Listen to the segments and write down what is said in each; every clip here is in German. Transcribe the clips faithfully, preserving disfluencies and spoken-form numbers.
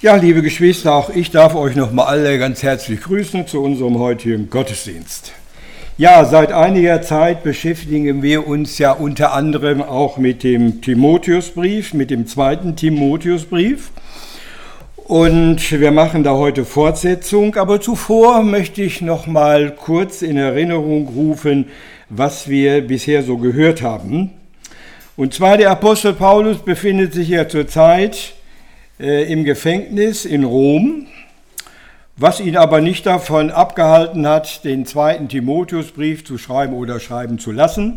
Ja, liebe Geschwister, auch ich darf euch nochmal alle ganz herzlich grüßen zu unserem heutigen Gottesdienst. Ja, seit einiger Zeit beschäftigen wir uns ja unter anderem auch mit dem Timotheusbrief, mit dem zweiten Timotheusbrief. Und wir machen da heute Fortsetzung, aber zuvor möchte ich nochmal kurz in Erinnerung rufen, was wir bisher so gehört haben. Und zwar der Apostel Paulus befindet sich ja zurzeit im Gefängnis in Rom, was ihn aber nicht davon abgehalten hat, den zweiten Timotheusbrief zu schreiben oder schreiben zu lassen.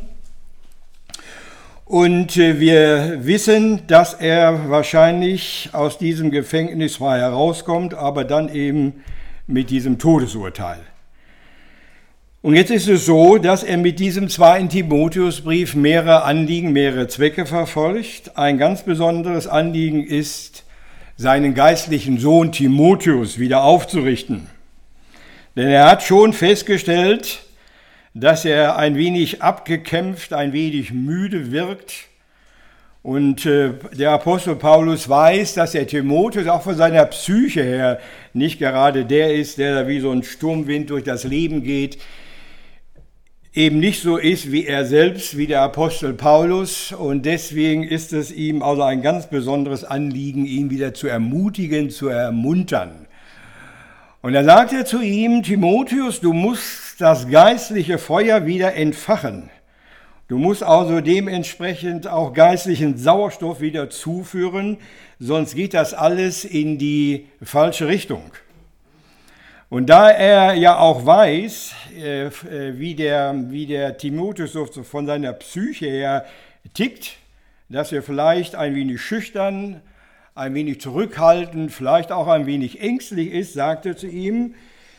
Und wir wissen, dass er wahrscheinlich aus diesem Gefängnis frei herauskommt, aber dann eben mit diesem Todesurteil. Und jetzt ist es so, dass er mit diesem zweiten Timotheusbrief mehrere Anliegen, mehrere Zwecke verfolgt. Ein ganz besonderes Anliegen ist, seinen geistlichen Sohn Timotheus wieder aufzurichten. Denn er hat schon festgestellt, dass er ein wenig abgekämpft, ein wenig müde wirkt. Und äh, der Apostel Paulus weiß, dass der Timotheus auch von seiner Psyche her nicht gerade der ist, der da wie so ein Sturmwind durch das Leben geht, eben nicht so ist wie er selbst, wie der Apostel Paulus. Und deswegen ist es ihm also ein ganz besonderes Anliegen, ihn wieder zu ermutigen, zu ermuntern. Und da sagt er zu ihm: Timotheus, du musst das geistliche Feuer wieder entfachen. Du musst also dementsprechend auch geistlichen Sauerstoff wieder zuführen, sonst geht das alles in die falsche Richtung. Und da er ja auch weiß, äh, wie, der, wie der Timotheus so von seiner Psyche her tickt, dass er vielleicht ein wenig schüchtern, ein wenig zurückhaltend, vielleicht auch ein wenig ängstlich ist, sagte er zu ihm: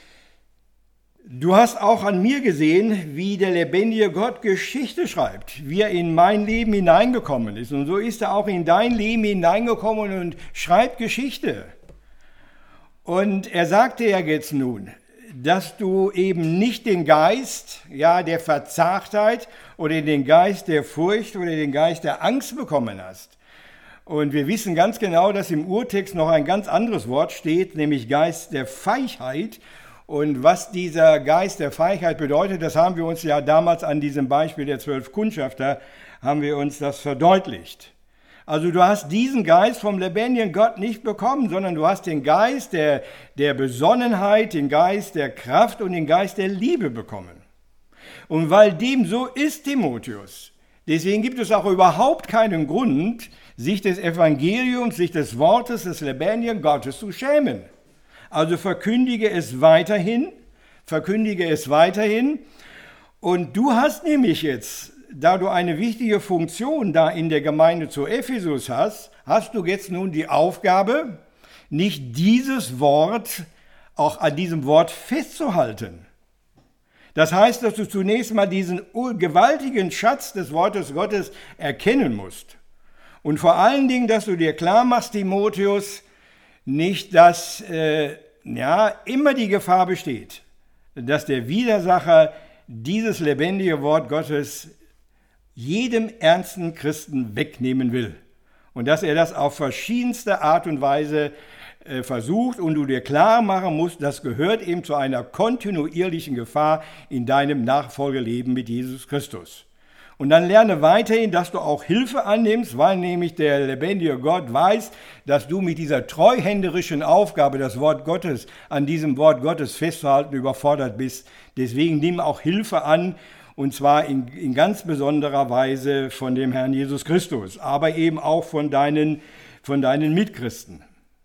Du hast auch an mir gesehen, wie der lebendige Gott Geschichte schreibt, wie er in mein Leben hineingekommen ist. Und so ist er auch in dein Leben hineingekommen und schreibt Geschichte. Und er sagte ja jetzt nun, dass du eben nicht den Geist, ja, der Verzagtheit oder den Geist der Furcht oder den Geist der Angst bekommen hast. Und wir wissen ganz genau, dass im Urtext noch ein ganz anderes Wort steht, nämlich Geist der Feigheit. Und was dieser Geist der Feigheit bedeutet, das haben wir uns ja damals an diesem Beispiel der zwölf Kundschafter, haben wir uns das verdeutlicht. Also du hast diesen Geist vom lebendigen Gott nicht bekommen, sondern du hast den Geist der, der Besonnenheit, den Geist der Kraft und den Geist der Liebe bekommen. Und weil dem so ist, Timotheus, deswegen gibt es auch überhaupt keinen Grund, sich des Evangeliums, sich des Wortes des lebendigen Gottes zu schämen. Also verkündige es weiterhin, verkündige es weiterhin. Und du hast nämlich jetzt, da du eine wichtige Funktion da in der Gemeinde zu Ephesus hast, hast du jetzt nun die Aufgabe, nicht dieses Wort, auch an diesem Wort festzuhalten. Das heißt, dass du zunächst mal diesen gewaltigen Schatz des Wortes Gottes erkennen musst. Und vor allen Dingen, dass du dir klar machst, Timotheus, nicht, dass äh, ja, immer die Gefahr besteht, dass der Widersacher dieses lebendige Wort Gottes jedem ernsten Christen wegnehmen will. Und dass er das auf verschiedenste Art und Weise äh, versucht und du dir klar machen musst, das gehört eben zu einer kontinuierlichen Gefahr in deinem Nachfolgeleben mit Jesus Christus. Und dann lerne weiterhin, dass du auch Hilfe annimmst, weil nämlich der lebendige Gott weiß, dass du mit dieser treuhänderischen Aufgabe, das Wort Gottes, an diesem Wort Gottes festzuhalten, überfordert bist. Deswegen nimm auch Hilfe an, und zwar in, in ganz besonderer Weise von dem Herrn Jesus Christus, aber eben auch von deinen, von deinen Mitchristen.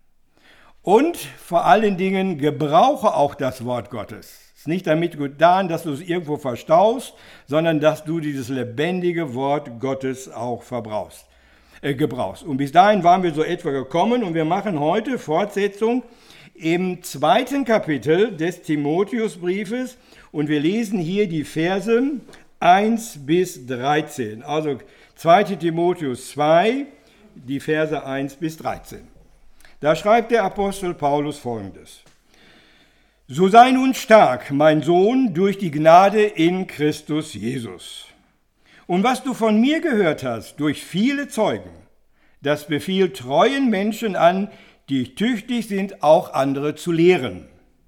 Und vor allen Dingen gebrauche auch das Wort Gottes. Es ist nicht damit getan, dass du es irgendwo verstaust, sondern dass du dieses lebendige Wort Gottes auch verbrauchst, äh, gebrauchst. Und bis dahin waren wir so etwa gekommen und wir machen heute Fortsetzung im zweiten Kapitel des Timotheusbriefes und wir lesen hier die Verse eins bis dreizehn. Also zweiter Timotheus zwei, die Verse eins bis dreizehn. Da schreibt der Apostel Paulus Folgendes: So sei nun stark, mein Sohn, durch die Gnade in Christus Jesus. Und was du von mir gehört hast, durch viele Zeugen, das befiehlt treuen Menschen an, die tüchtig sind, auch andere zu lehren.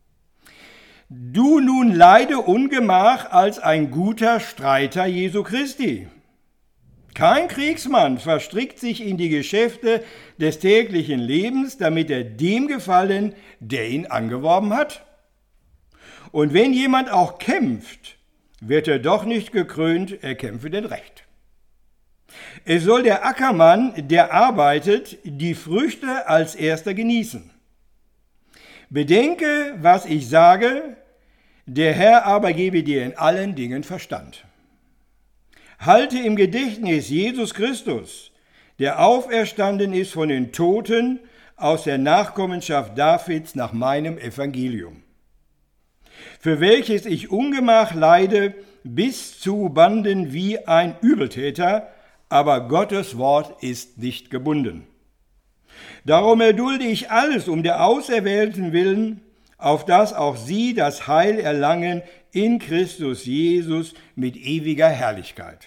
Du nun leide Ungemach als ein guter Streiter Jesu Christi. Kein Kriegsmann verstrickt sich in die Geschäfte des täglichen Lebens, damit er dem gefallen, der ihn angeworben hat. Und wenn jemand auch kämpft, wird er doch nicht gekrönt, er kämpfe denn recht. Es soll der Ackermann, der arbeitet, die Früchte als erster genießen. Bedenke, was ich sage, der Herr aber gebe dir in allen Dingen Verstand. Halte im Gedächtnis Jesus Christus, der auferstanden ist von den Toten aus der Nachkommenschaft Davids nach meinem Evangelium, für welches ich Ungemach leide bis zu Banden wie ein Übeltäter, aber Gottes Wort ist nicht gebunden. Darum erdulde ich alles um der Auserwählten willen, auf dass auch sie das Heil erlangen in Christus Jesus mit ewiger Herrlichkeit.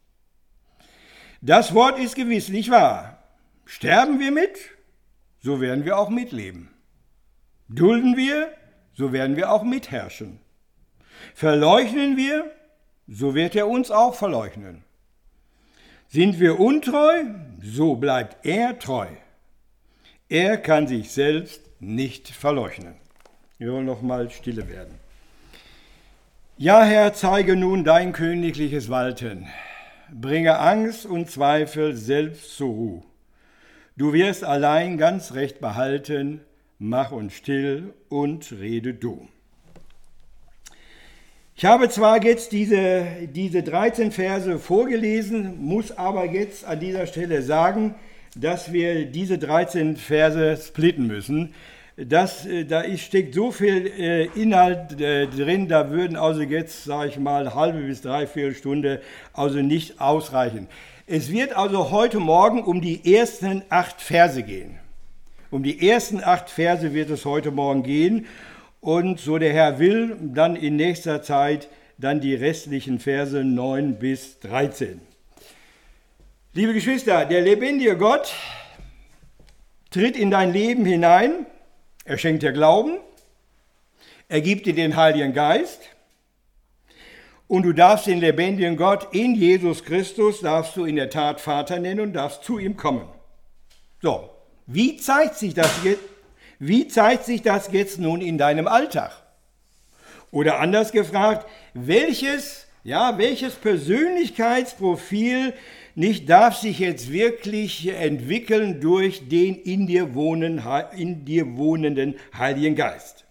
Das Wort ist gewisslich wahr. Sterben wir mit, so werden wir auch mitleben. Dulden wir, so werden wir auch mitherrschen. Verleugnen wir, so wird er uns auch verleugnen. Sind wir untreu, so bleibt er treu. Er kann sich selbst nicht verleugnen. Wir wollen noch mal stille werden. Ja, Herr, zeige nun dein königliches Walten. Bringe Angst und Zweifel selbst zur Ruhe. Du wirst allein ganz recht behalten, mach uns still und rede du. Ich habe zwar jetzt diese, diese dreizehn Verse vorgelesen, muss aber jetzt an dieser Stelle sagen, dass wir diese dreizehn Verse splitten müssen. Das, da ist, steckt so viel äh, Inhalt äh, drin, da würden also jetzt, sage ich mal, halbe bis dreiviertel Stunde also nicht ausreichen. Es wird also heute Morgen um die ersten acht Verse gehen. Um die ersten acht Verse wird es heute Morgen gehen und so der Herr will, dann in nächster Zeit dann die restlichen Verse neun bis dreizehn. Liebe Geschwister, der lebendige Gott tritt in dein Leben hinein. Er schenkt dir Glauben, er gibt dir den Heiligen Geist und du darfst den lebendigen Gott in Jesus Christus, darfst du in der Tat Vater nennen und darfst zu ihm kommen. So, wie zeigt sich das jetzt, wie zeigt sich das jetzt nun in deinem Alltag? Oder anders gefragt, welches, ja, welches Persönlichkeitsprofil nicht darf sich jetzt wirklich entwickeln durch den in dir, wohnen, in dir wohnenden Heiligen Geist.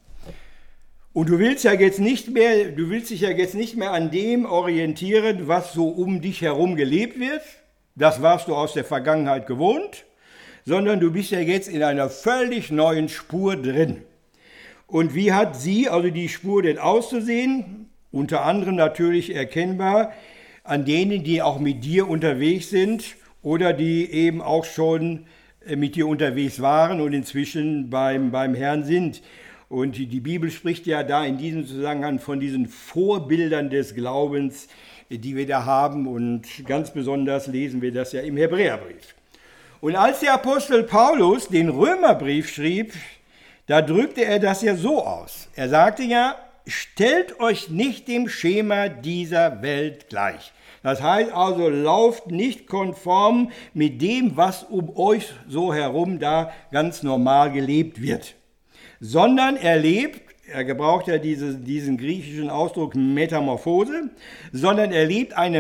Und du willst ja jetzt nicht mehr, du willst dich ja jetzt nicht mehr an dem orientieren, was so um dich herum gelebt wird. Das warst du aus der Vergangenheit gewohnt, sondern du bist ja jetzt in einer völlig neuen Spur drin. Und wie hat sie, also die Spur, denn auszusehen? Unter anderem natürlich erkennbar an denen, die auch mit dir unterwegs sind oder die eben auch schon mit dir unterwegs waren und inzwischen beim, beim Herrn sind. Und die Bibel spricht ja da in diesem Zusammenhang von diesen Vorbildern des Glaubens, die wir da haben. Und ganz besonders lesen wir das ja im Hebräerbrief. Und als der Apostel Paulus den Römerbrief schrieb, da drückte er das ja so aus. Er sagte ja, stellt euch nicht dem Schema dieser Welt gleich. Das heißt also, lauft nicht konform mit dem, was um euch so herum da ganz normal gelebt wird, sondern er lebt, er gebraucht ja diese, diesen griechischen Ausdruck Metamorphose, sondern er lebt eine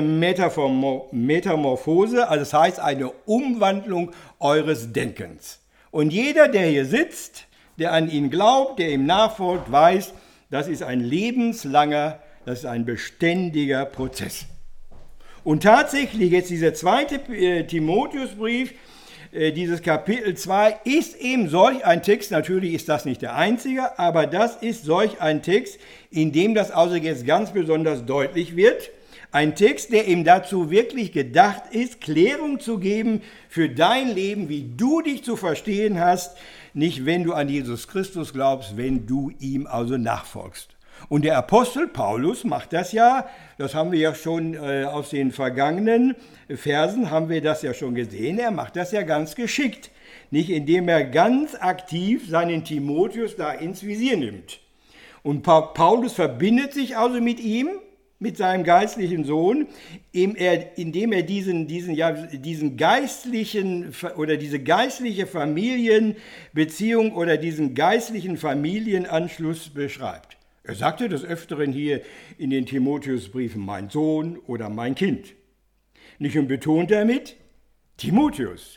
Metamorphose, also das heißt eine Umwandlung eures Denkens. Und jeder, der hier sitzt, der an ihn glaubt, der ihm nachfolgt, weiß, das ist ein lebenslanger, das ist ein beständiger Prozess. Und tatsächlich jetzt dieser zweite äh, Timotheusbrief, äh, dieses Kapitel zwei, ist eben solch ein Text, natürlich ist das nicht der einzige, aber das ist solch ein Text, in dem das also jetzt ganz besonders deutlich wird. Ein Text, der eben dazu wirklich gedacht ist, Klärung zu geben für dein Leben, wie du dich zu verstehen hast, nicht wenn du an Jesus Christus glaubst, wenn du ihm also nachfolgst. Und der Apostel Paulus macht das ja, das haben wir ja schon äh, aus den vergangenen Versen, haben wir das ja schon gesehen, er macht das ja ganz geschickt. nicht, indem er ganz aktiv seinen Timotheus da ins Visier nimmt. Und Paulus verbindet sich also mit ihm, mit seinem geistlichen Sohn, indem er diesen, diesen, ja, diesen geistlichen oder diese geistliche Familienbeziehung oder diesen geistlichen Familienanschluss beschreibt. Er sagte des Öfteren hier in den Timotheusbriefen, mein Sohn oder mein Kind. Nicht, und betont damit, Timotheus.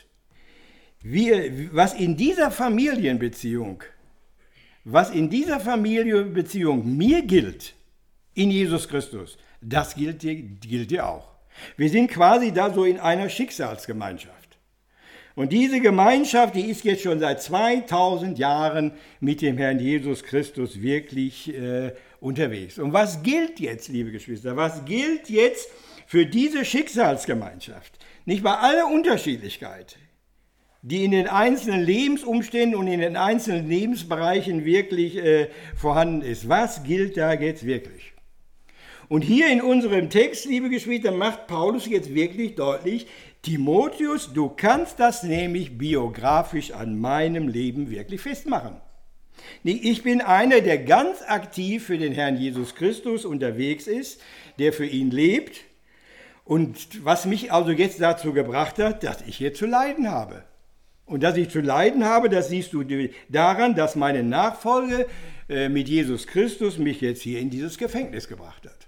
Wir, was in dieser Familienbeziehung, was in dieser Familienbeziehung mir gilt, in Jesus Christus, das gilt dir, gilt dir auch. Wir sind quasi da so in einer Schicksalsgemeinschaft. Und diese Gemeinschaft, die ist jetzt schon seit zweitausend Jahren mit dem Herrn Jesus Christus wirklich äh, unterwegs. Und was gilt jetzt, liebe Geschwister, was gilt jetzt für diese Schicksalsgemeinschaft? Nicht bei aller Unterschiedlichkeit, die in den einzelnen Lebensumständen und in den einzelnen Lebensbereichen wirklich äh, vorhanden ist. Was gilt da jetzt wirklich? Und hier in unserem Text, liebe Geschwister, macht Paulus jetzt wirklich deutlich, Timotheus, du kannst das nämlich biografisch an meinem Leben wirklich festmachen. Ich bin einer, der ganz aktiv für den Herrn Jesus Christus unterwegs ist, der für ihn lebt und was mich also jetzt dazu gebracht hat, dass ich hier zu leiden habe. Und dass ich zu leiden habe, das siehst du daran, dass meine Nachfolge mit Jesus Christus mich jetzt hier in dieses Gefängnis gebracht hat.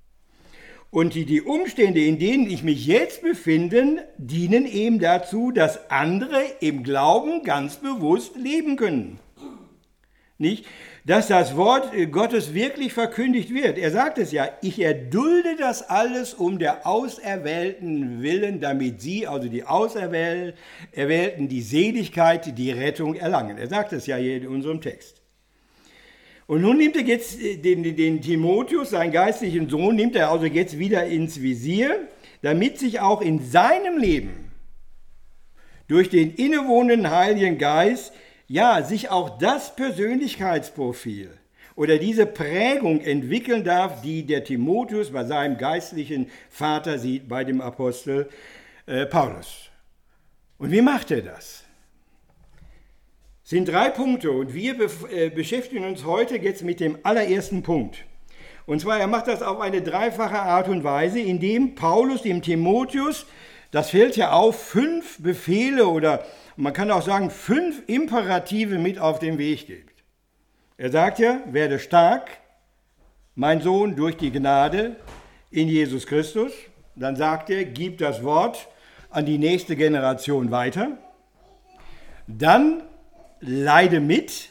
Und die, die Umstände, in denen ich mich jetzt befinde, dienen eben dazu, dass andere im Glauben ganz bewusst leben können. Nicht? Dass das Wort Gottes wirklich verkündigt wird. Er sagt es ja, ich erdulde das alles um der Auserwählten willen, damit sie, also die Auserwählten, die Seligkeit, die Rettung erlangen. Er sagt es ja hier in unserem Text. Und nun nimmt er jetzt den, den Timotheus, seinen geistlichen Sohn, nimmt er also jetzt wieder ins Visier, damit sich auch in seinem Leben durch den innewohnenden Heiligen Geist, ja, sich auch das Persönlichkeitsprofil oder diese Prägung entwickeln darf, die der Timotheus bei seinem geistlichen Vater sieht, bei dem Apostel äh, Paulus. Und wie macht er das? Es sind drei Punkte und wir beschäftigen uns heute jetzt mit dem allerersten Punkt. Und zwar, er macht das auf eine dreifache Art und Weise, indem Paulus dem Timotheus, das fällt ja auf, fünf Befehle oder man kann auch sagen fünf Imperative mit auf den Weg gibt. Er sagt ja, werde stark, mein Sohn, durch die Gnade in Jesus Christus. Dann sagt er, gib das Wort an die nächste Generation weiter. Dann leide mit.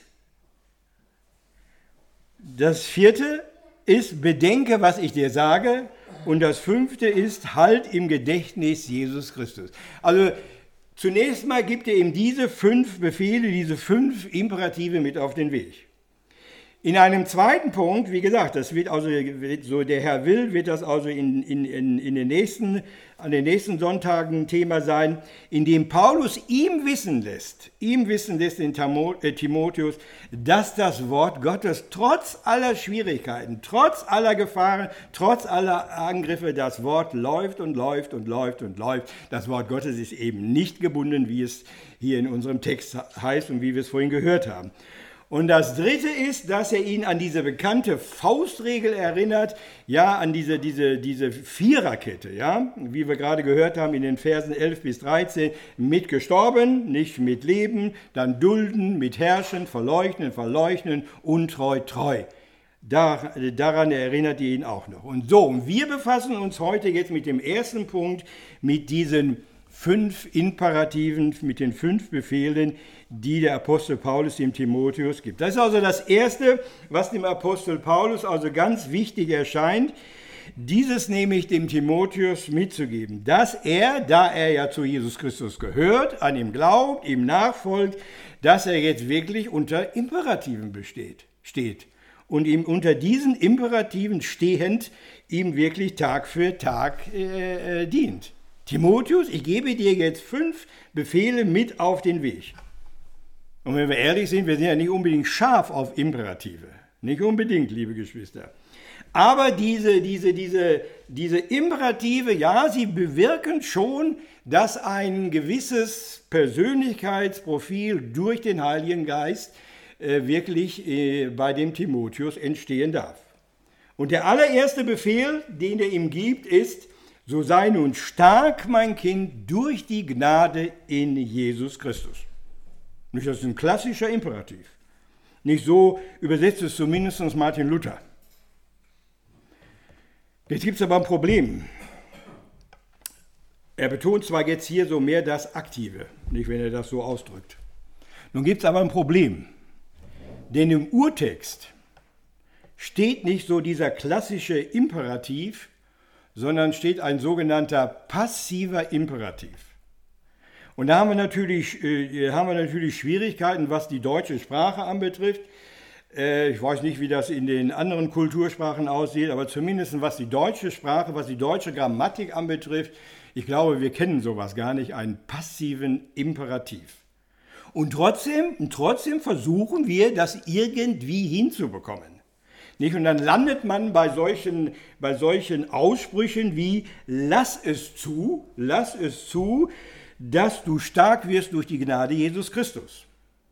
Das vierte ist, bedenke, was ich dir sage. Und das fünfte ist, halt im Gedächtnis Jesus Christus. Also zunächst mal gibt er ihm diese fünf Befehle, diese fünf Imperative mit auf den Weg. In einem zweiten Punkt, wie gesagt, das wird also, so der Herr will, wird das also in, in, in, in den nächsten, an den nächsten Sonntagen Thema sein, in dem Paulus ihm wissen lässt, ihm wissen lässt, den Timotheus, dass das Wort Gottes trotz aller Schwierigkeiten, trotz aller Gefahren, trotz aller Angriffe, das Wort läuft und läuft und läuft und läuft. Das Wort Gottes ist eben nicht gebunden, wie es hier in unserem Text heißt und wie wir es vorhin gehört haben. Und das Dritte ist, dass er ihn an diese bekannte Faustregel erinnert, ja, an diese, diese, diese Viererkette, ja, wie wir gerade gehört haben in den Versen elf bis dreizehn, mit gestorben, nicht mit leben, dann dulden, mit herrschen, verleugnen, verleugnen, untreu, treu. Dar, daran erinnert ihr ihn auch noch. Und so, und wir befassen uns heute jetzt mit dem ersten Punkt, mit diesen fünf Imperativen, mit den fünf Befehlen, die der Apostel Paulus dem Timotheus gibt. Das ist also das Erste, was dem Apostel Paulus also ganz wichtig erscheint, dieses nämlich dem Timotheus mitzugeben, dass er, da er ja zu Jesus Christus gehört, an ihm glaubt, ihm nachfolgt, dass er jetzt wirklich unter Imperativen besteht, steht und ihm unter diesen Imperativen stehend ihm wirklich Tag für Tag äh, dient. Timotheus, ich gebe dir jetzt fünf Befehle mit auf den Weg. Und wenn wir ehrlich sind, wir sind ja nicht unbedingt scharf auf Imperative. Nicht unbedingt, liebe Geschwister. Aber diese, diese, diese, diese Imperative, ja, sie bewirken schon, dass ein gewisses Persönlichkeitsprofil durch den Heiligen Geist äh, wirklich äh, bei dem Timotheus entstehen darf. Und der allererste Befehl, den er ihm gibt, ist: So sei nun stark, mein Kind, durch die Gnade in Jesus Christus. Nicht, das ist ein klassischer Imperativ. Nicht so übersetzt es zumindest Martin Luther. Jetzt gibt es aber ein Problem. Er betont zwar jetzt hier so mehr das Aktive, nicht wenn er das so ausdrückt. Nun gibt es aber ein Problem. Denn im Urtext steht nicht so dieser klassische Imperativ, sondern steht ein sogenannter passiver Imperativ. Und da haben wir natürlich, äh, haben wir natürlich Schwierigkeiten, was die deutsche Sprache anbetrifft. Äh, ich weiß nicht, wie das in den anderen Kultursprachen aussieht, aber zumindest was die deutsche Sprache, was die deutsche Grammatik anbetrifft, ich glaube, wir kennen sowas gar nicht, einen passiven Imperativ. Und trotzdem, und trotzdem versuchen wir, das irgendwie hinzubekommen. Nicht? Und dann landet man bei solchen, bei solchen Aussprüchen wie: Lass es zu, lass es zu, dass du stark wirst durch die Gnade Jesus Christus.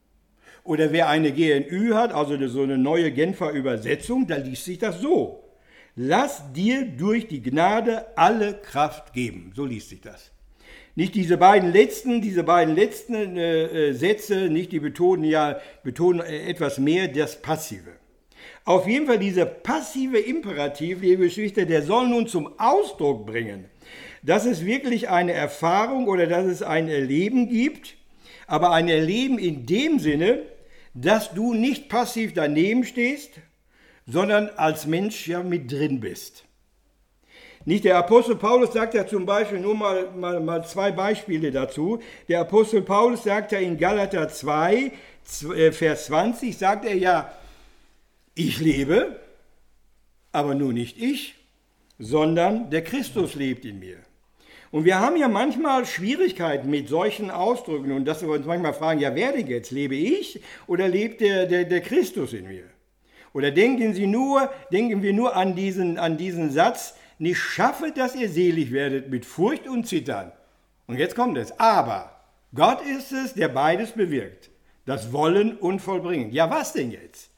Oder wer eine G N Ü hat, also so eine neue Genfer Übersetzung, da liest sich das so: Lass dir durch die Gnade alle Kraft geben. So liest sich das. Nicht diese beiden letzten, diese beiden letzten äh, Sätze, nicht, die betonen ja betonen etwas mehr das Passive. Auf jeden Fall dieser passive Imperativ, liebe Geschwister, der soll nun zum Ausdruck bringen, dass es wirklich eine Erfahrung oder dass es ein Erleben gibt, aber ein Erleben in dem Sinne, dass du nicht passiv daneben stehst, sondern als Mensch ja mit drin bist. Nicht, der Apostel Paulus sagt ja zum Beispiel, nur mal, mal, mal zwei Beispiele dazu. Der Apostel Paulus sagt ja in Galater zwei, Vers zwanzig, sagt er ja: Ich lebe, aber nur nicht ich, sondern der Christus lebt in mir. Und wir haben ja manchmal Schwierigkeiten mit solchen Ausdrücken und dass wir uns manchmal fragen: Ja, wer denn jetzt? Lebe ich oder lebt der, der, der Christus in mir? Oder denken Sie nur, denken wir nur an diesen, an diesen Satz: Nicht schaffe, dass ihr selig werdet mit Furcht und Zittern. Und jetzt kommt es: Aber Gott ist es, der beides bewirkt, das Wollen und Vollbringen. Ja, was denn jetzt?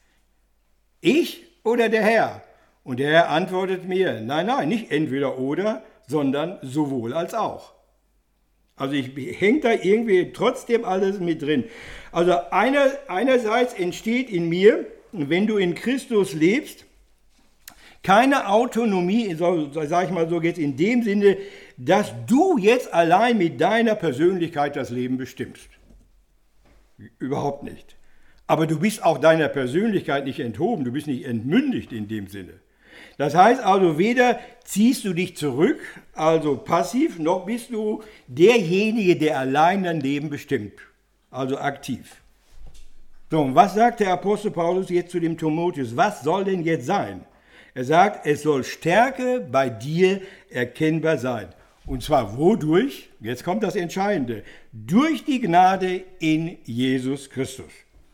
Ich oder der Herr? Und der Herr antwortet mir: Nein, nein, nicht entweder oder, sondern sowohl als auch. Also ich hänge da irgendwie trotzdem alles mit drin. Also einer, einerseits entsteht in mir, wenn du in Christus lebst, keine Autonomie, sage ich mal so jetzt in dem Sinne, dass du jetzt allein mit deiner Persönlichkeit das Leben bestimmst. Überhaupt nicht. Aber du bist auch deiner Persönlichkeit nicht enthoben, du bist nicht entmündigt in dem Sinne. Das heißt also, weder ziehst du dich zurück, also passiv, noch bist du derjenige, der allein dein Leben bestimmt, also aktiv. So, und was sagt der Apostel Paulus jetzt zu dem Timotheus? Was soll denn jetzt sein? Er sagt, es soll Stärke bei dir erkennbar sein. Und zwar wodurch? Jetzt kommt das Entscheidende. Durch die Gnade in Jesus Christus.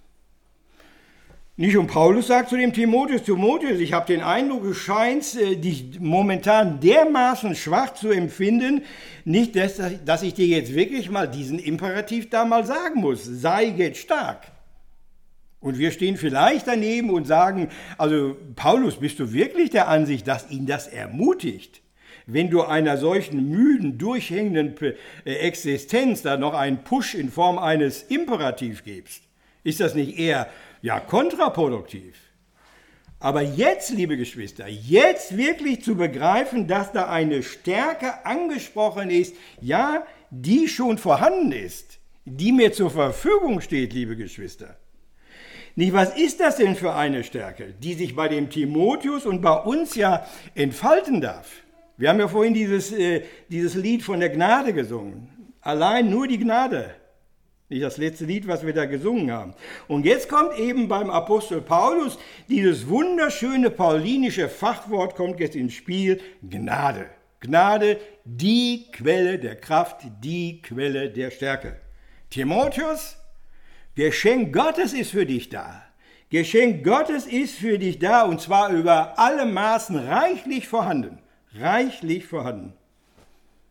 Nicht, und Paulus sagt zu dem Timotheus: Timotheus, ich habe den Eindruck, du scheinst dich momentan dermaßen schwach zu empfinden, nicht, dass, dass ich dir jetzt wirklich mal diesen Imperativ da mal sagen muss. Sei jetzt stark. Und wir stehen vielleicht daneben und sagen: Also Paulus, bist du wirklich der Ansicht, dass ihn das ermutigt, wenn du einer solchen müden, durchhängenden Existenz da noch einen Push in Form eines Imperativ gibst? Ist das nicht eher ja kontraproduktiv? Aber jetzt, liebe Geschwister, jetzt wirklich zu begreifen, dass da eine Stärke angesprochen ist, ja, die schon vorhanden ist, die mir zur Verfügung steht, liebe Geschwister. Nicht, was ist das denn für eine Stärke, die sich bei dem Timotheus und bei uns ja entfalten darf? Wir haben ja vorhin dieses, äh, dieses Lied von der Gnade gesungen. Allein nur die Gnade. Nicht das letzte Lied, was wir da gesungen haben. Und jetzt kommt eben beim Apostel Paulus dieses wunderschöne paulinische Fachwort kommt jetzt ins Spiel: Gnade. Gnade, die Quelle der Kraft, die Quelle der Stärke. Timotheus, Geschenk Gottes ist für dich da. Geschenk Gottes ist für dich da, und zwar über alle Maßen reichlich vorhanden. Reichlich vorhanden.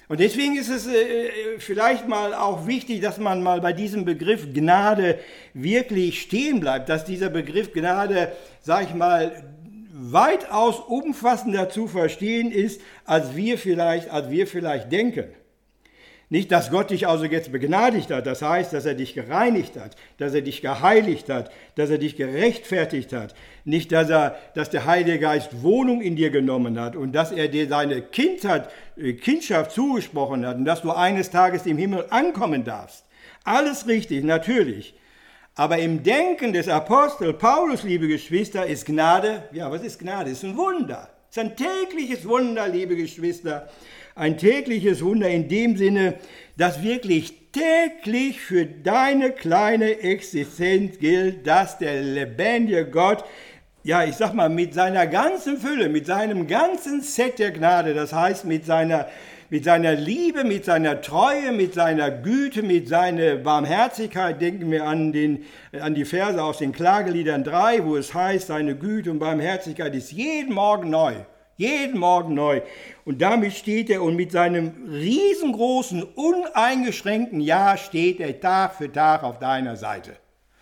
Und deswegen ist es äh, vielleicht mal auch wichtig, dass man mal bei diesem Begriff Gnade wirklich stehen bleibt, dass dieser Begriff Gnade, sag ich mal, weitaus umfassender zu verstehen ist, als wir vielleicht, als wir vielleicht denken. Nicht, dass Gott dich also jetzt begnadigt hat, das heißt, dass er dich gereinigt hat, dass er dich geheiligt hat, dass er dich gerechtfertigt hat. Nicht, dass, er, dass der Heilige Geist Wohnung in dir genommen hat und dass er dir seine Kindheit, Kindschaft zugesprochen hat und dass du eines Tages im Himmel ankommen darfst. Alles richtig, natürlich. Aber im Denken des Apostel Paulus, liebe Geschwister, ist Gnade, ja, was ist Gnade? Es ist ein Wunder. Es ist ein tägliches Wunder, liebe Geschwister. Ein tägliches Wunder in dem Sinne, dass wirklich täglich für deine kleine Existenz gilt, dass der lebendige Gott, ja, ich sag mal, mit seiner ganzen Fülle, mit seinem ganzen Set der Gnade, das heißt mit seiner, mit seiner Liebe, mit seiner Treue, mit seiner Güte, mit seiner Barmherzigkeit, denken wir an, den, an die Verse aus den Klageliedern drei, wo es heißt, seine Güte und Barmherzigkeit ist jeden Morgen neu. Jeden Morgen neu. Und damit steht er und mit seinem riesengroßen, uneingeschränkten Ja steht er Tag für Tag auf deiner Seite.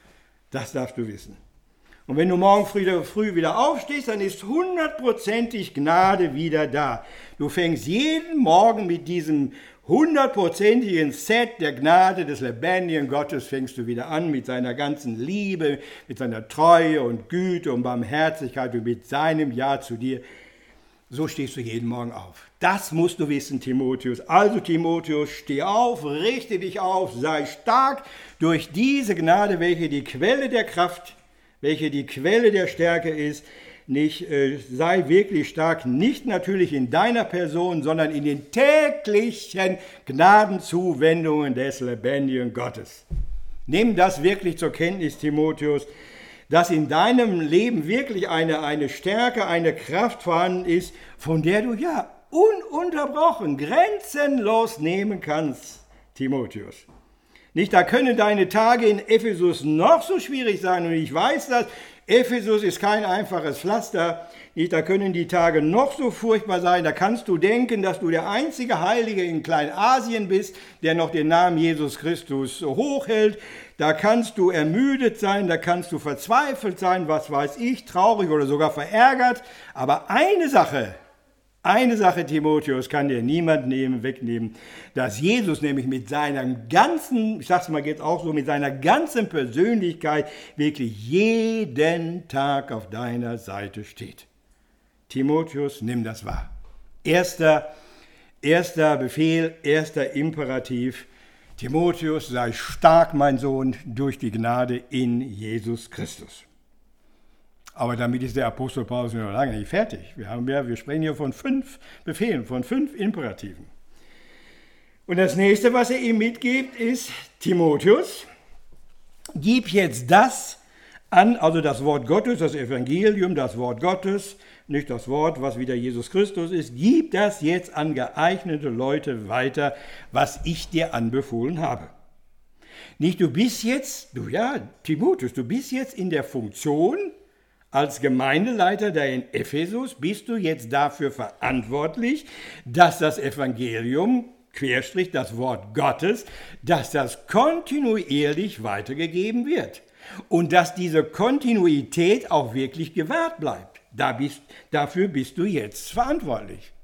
Das darfst du wissen. Und wenn du morgen früh, früh wieder aufstehst, dann ist hundertprozentig Gnade wieder da. Du fängst jeden Morgen mit diesem hundertprozentigen Set der Gnade des lebendigen Gottes, fängst du wieder an mit seiner ganzen Liebe, mit seiner Treue und Güte und Barmherzigkeit und mit seinem Ja zu dir. So stehst du jeden Morgen auf. Das musst du wissen, Timotheus. Also Timotheus, steh auf, richte dich auf, sei stark durch diese Gnade, welche die Quelle der Kraft, welche die Quelle der Stärke ist. Nicht, äh, sei wirklich stark, nicht natürlich in deiner Person, sondern in den täglichen Gnadenzuwendungen des lebendigen Gottes. Nimm das wirklich zur Kenntnis, Timotheus, dass in deinem Leben wirklich eine, eine Stärke, eine Kraft vorhanden ist, von der du ja ununterbrochen, grenzenlos nehmen kannst, Timotheus. Nicht, da können deine Tage in Ephesus noch so schwierig sein und ich weiß das, Ephesus ist kein einfaches Pflaster, nicht, da können die Tage noch so furchtbar sein, da kannst du denken, dass du der einzige Heilige in Kleinasien bist, der noch den Namen Jesus Christus hochhält, da kannst du ermüdet sein, da kannst du verzweifelt sein, was weiß ich, traurig oder sogar verärgert, aber eine Sache, Eine Sache, Timotheus, kann dir niemand nehmen, wegnehmen, dass Jesus nämlich mit seinem ganzen, ich sag's mal jetzt auch so, mit seiner ganzen Persönlichkeit wirklich jeden Tag auf deiner Seite steht. Timotheus, nimm das wahr. Erster, erster Befehl, erster Imperativ. Timotheus, sei stark, mein Sohn, durch die Gnade in Jesus Christus. Aber damit ist der Apostel Paulus noch lange nicht fertig. Wir, haben ja, wir sprechen hier von fünf Befehlen, von fünf Imperativen. Und das nächste, was er ihm mitgibt, ist, Timotheus, gib jetzt das an, also das Wort Gottes, das Evangelium, das Wort Gottes, nicht das Wort, was wieder Jesus Christus ist, gib das jetzt an geeignete Leute weiter, was ich dir anbefohlen habe. Nicht, du bist jetzt, du ja, Timotheus, du bist jetzt in der Funktion, als Gemeindeleiter da in Ephesus bist du jetzt dafür verantwortlich, dass das Evangelium, Querstrich, das Wort Gottes, dass das kontinuierlich weitergegeben wird und dass diese Kontinuität auch wirklich gewahrt bleibt. Da bist, dafür bist du jetzt verantwortlich.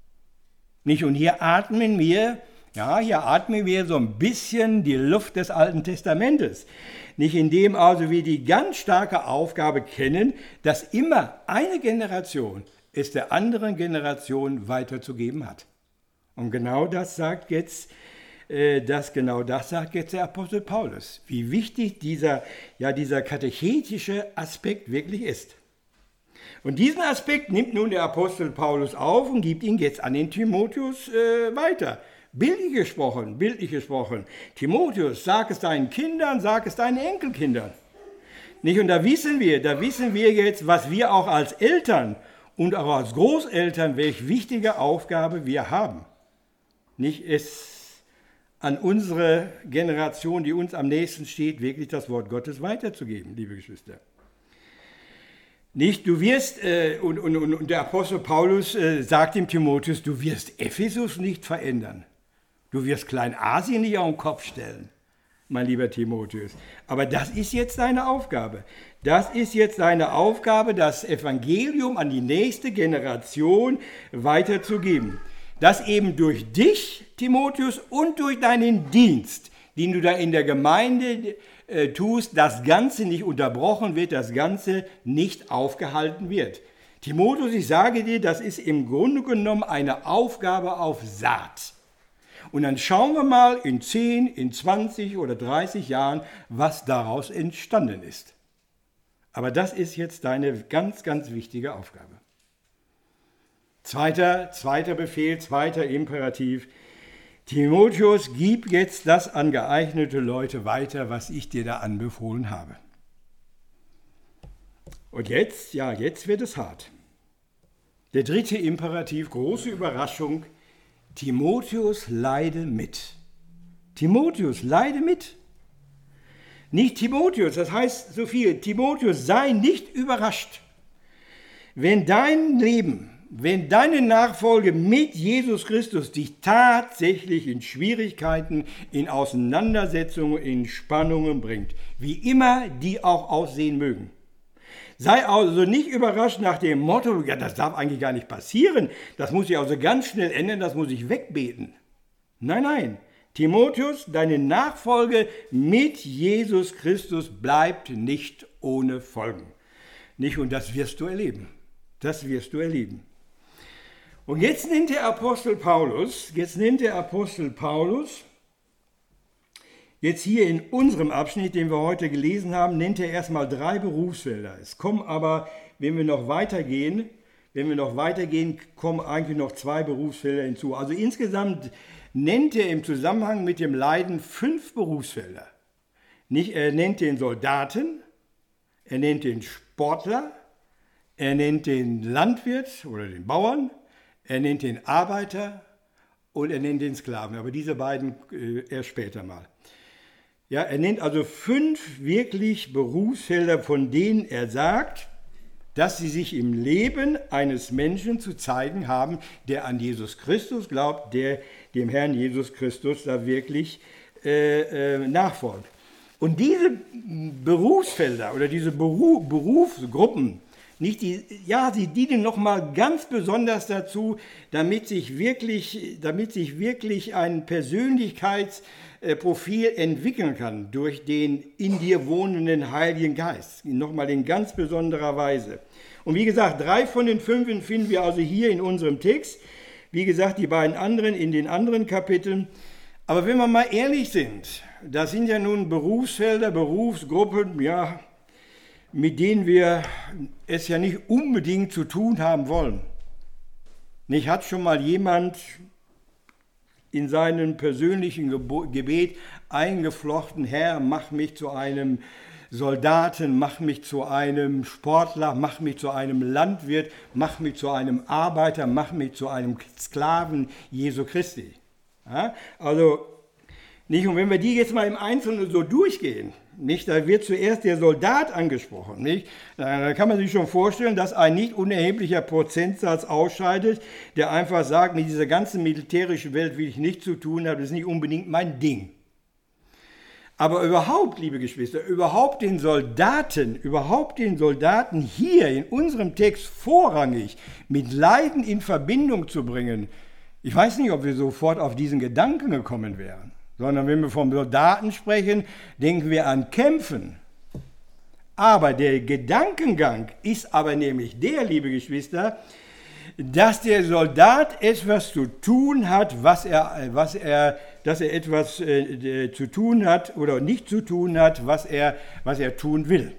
Nicht? Und hier atmen wir, ja, hier atmen wir so ein bisschen die Luft des Alten Testamentes. Nicht, indem also wir die ganz starke Aufgabe kennen, dass immer eine Generation es der anderen Generation weiterzugeben hat. Und genau das sagt jetzt, äh, das, genau das sagt jetzt der Apostel Paulus, wie wichtig dieser, ja, dieser katechetische Aspekt wirklich ist. Und diesen Aspekt nimmt nun der Apostel Paulus auf und gibt ihn jetzt an den Timotheus äh, weiter. Bildlich gesprochen, bildlich gesprochen. Timotheus, sag es deinen Kindern, sag es deinen Enkelkindern. Nicht? Und da wissen wir, da wissen wir jetzt, was wir auch als Eltern und auch als Großeltern, welche wichtige Aufgabe wir haben. Nicht es an unsere Generation, die uns am nächsten steht, wirklich das Wort Gottes weiterzugeben, liebe Geschwister. Nicht, du wirst, äh, und, und, und der Apostel Paulus äh, sagt dem Timotheus, du wirst Ephesus nicht verändern. Du wirst Kleinasien nicht auf den Kopf stellen, mein lieber Timotheus. Aber das ist jetzt deine Aufgabe. Das ist jetzt deine Aufgabe, das Evangelium an die nächste Generation weiterzugeben. Das eben durch dich, Timotheus, und durch deinen Dienst, den du da in der Gemeinde äh, tust, das Ganze nicht unterbrochen wird, das Ganze nicht aufgehalten wird. Timotheus, ich sage dir, das ist im Grunde genommen eine Aufgabe auf Saat. Und dann schauen wir mal in zehn, in zwanzig oder dreißig Jahren, was daraus entstanden ist. Aber das ist jetzt deine ganz, ganz wichtige Aufgabe. Zweiter, zweiter Befehl, zweiter Imperativ. Timotheus, gib jetzt das an geeignete Leute weiter, was ich dir da anbefohlen habe. Und jetzt, ja, jetzt wird es hart. Der dritte Imperativ, große Überraschung. Timotheus, leide mit. Timotheus, leide mit. Nicht Timotheus, das heißt so viel. Timotheus, sei nicht überrascht. Wenn dein Leben, wenn deine Nachfolge mit Jesus Christus dich tatsächlich in Schwierigkeiten, in Auseinandersetzungen, in Spannungen bringt, wie immer die auch aussehen mögen. Sei also nicht überrascht nach dem Motto, ja, das darf eigentlich gar nicht passieren, das muss ich also ganz schnell ändern, das muss ich wegbeten. Nein, nein, Timotheus, deine Nachfolge mit Jesus Christus bleibt nicht ohne Folgen. Nicht, und das wirst du erleben. Das wirst du erleben. Und jetzt nennt der Apostel Paulus, jetzt nennt der Apostel Paulus, jetzt hier in unserem Abschnitt, den wir heute gelesen haben, nennt er erstmal drei Berufsfelder. Es kommen aber, wenn wir noch weitergehen, wenn wir noch weitergehen, kommen eigentlich noch zwei Berufsfelder hinzu. Also insgesamt nennt er im Zusammenhang mit dem Leiden fünf Berufsfelder. Nicht, er nennt den Soldaten, er nennt den Sportler, er nennt den Landwirt oder den Bauern, er nennt den Arbeiter und er nennt den Sklaven. Aber diese beiden äh, erst später mal. Ja, er nennt also fünf wirklich Berufsfelder, von denen er sagt, dass sie sich im Leben eines Menschen zu zeigen haben, der an Jesus Christus glaubt, der dem Herrn Jesus Christus da wirklich äh, äh, nachfolgt. Und diese Berufsfelder oder diese Beruf, Berufsgruppen, nicht die, ja, sie dienen nochmal ganz besonders dazu, damit sich wirklich, damit sich wirklich ein Persönlichkeitsprofil entwickeln kann durch den in dir wohnenden Heiligen Geist. Nochmal in ganz besonderer Weise. Und wie gesagt, drei von den fünf finden wir also hier in unserem Text. Wie gesagt, die beiden anderen in den anderen Kapiteln. Aber wenn wir mal ehrlich sind, das sind ja nun Berufsfelder, Berufsgruppen, ja, mit denen wir es ja nicht unbedingt zu tun haben wollen. Nicht hat schon mal jemand in seinem persönlichen Gebet eingeflochten, Herr, mach mich zu einem Soldaten, mach mich zu einem Sportler, mach mich zu einem Landwirt, mach mich zu einem Arbeiter, mach mich zu einem Sklaven Jesu Christi. Ja? Also, nicht, und wenn wir die jetzt mal im Einzelnen so durchgehen, nicht, da wird zuerst der Soldat angesprochen. Nicht? Da kann man sich schon vorstellen, dass ein nicht unerheblicher Prozentsatz ausscheidet, der einfach sagt, mit dieser ganzen militärischen Welt will ich nichts zu tun haben, das ist nicht unbedingt mein Ding. Aber überhaupt, liebe Geschwister, überhaupt den Soldaten, überhaupt den Soldaten hier in unserem Text vorrangig mit Leiden in Verbindung zu bringen, ich weiß nicht, ob wir sofort auf diesen Gedanken gekommen wären. Sondern wenn wir vom Soldaten sprechen, denken wir an Kämpfen. Aber der Gedankengang ist aber nämlich der, liebe Geschwister, dass der Soldat etwas zu tun hat, was er, was er, dass er etwas äh, zu tun hat oder nicht zu tun hat, was er, was er tun will.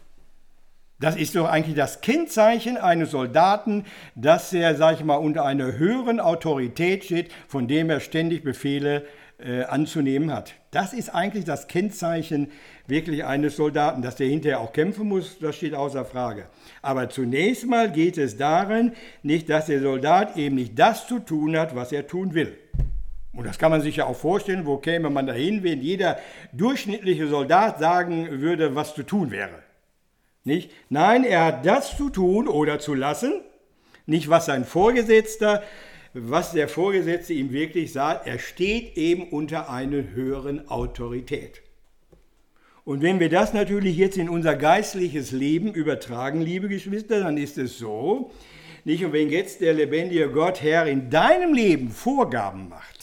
Das ist doch eigentlich das Kennzeichen eines Soldaten, dass er, sag ich mal, unter einer höheren Autorität steht, von dem er ständig Befehle äh, anzunehmen hat. Das ist eigentlich das Kennzeichen wirklich eines Soldaten. Dass der hinterher auch kämpfen muss, das steht außer Frage. Aber zunächst mal geht es darin, nicht, dass der Soldat eben nicht das zu tun hat, was er tun will. Und das kann man sich ja auch vorstellen, wo käme man dahin, wenn jeder durchschnittliche Soldat sagen würde, was zu tun wäre. Nicht? Nein, er hat das zu tun oder zu lassen, nicht was sein Vorgesetzter was der Vorgesetzte ihm wirklich sagt. Er steht eben unter einer höheren Autorität. Und wenn wir das natürlich jetzt in unser geistliches Leben übertragen, liebe Geschwister, dann ist es so, nicht? Und wenn jetzt der lebendige Gott, Herr, in deinem Leben Vorgaben macht,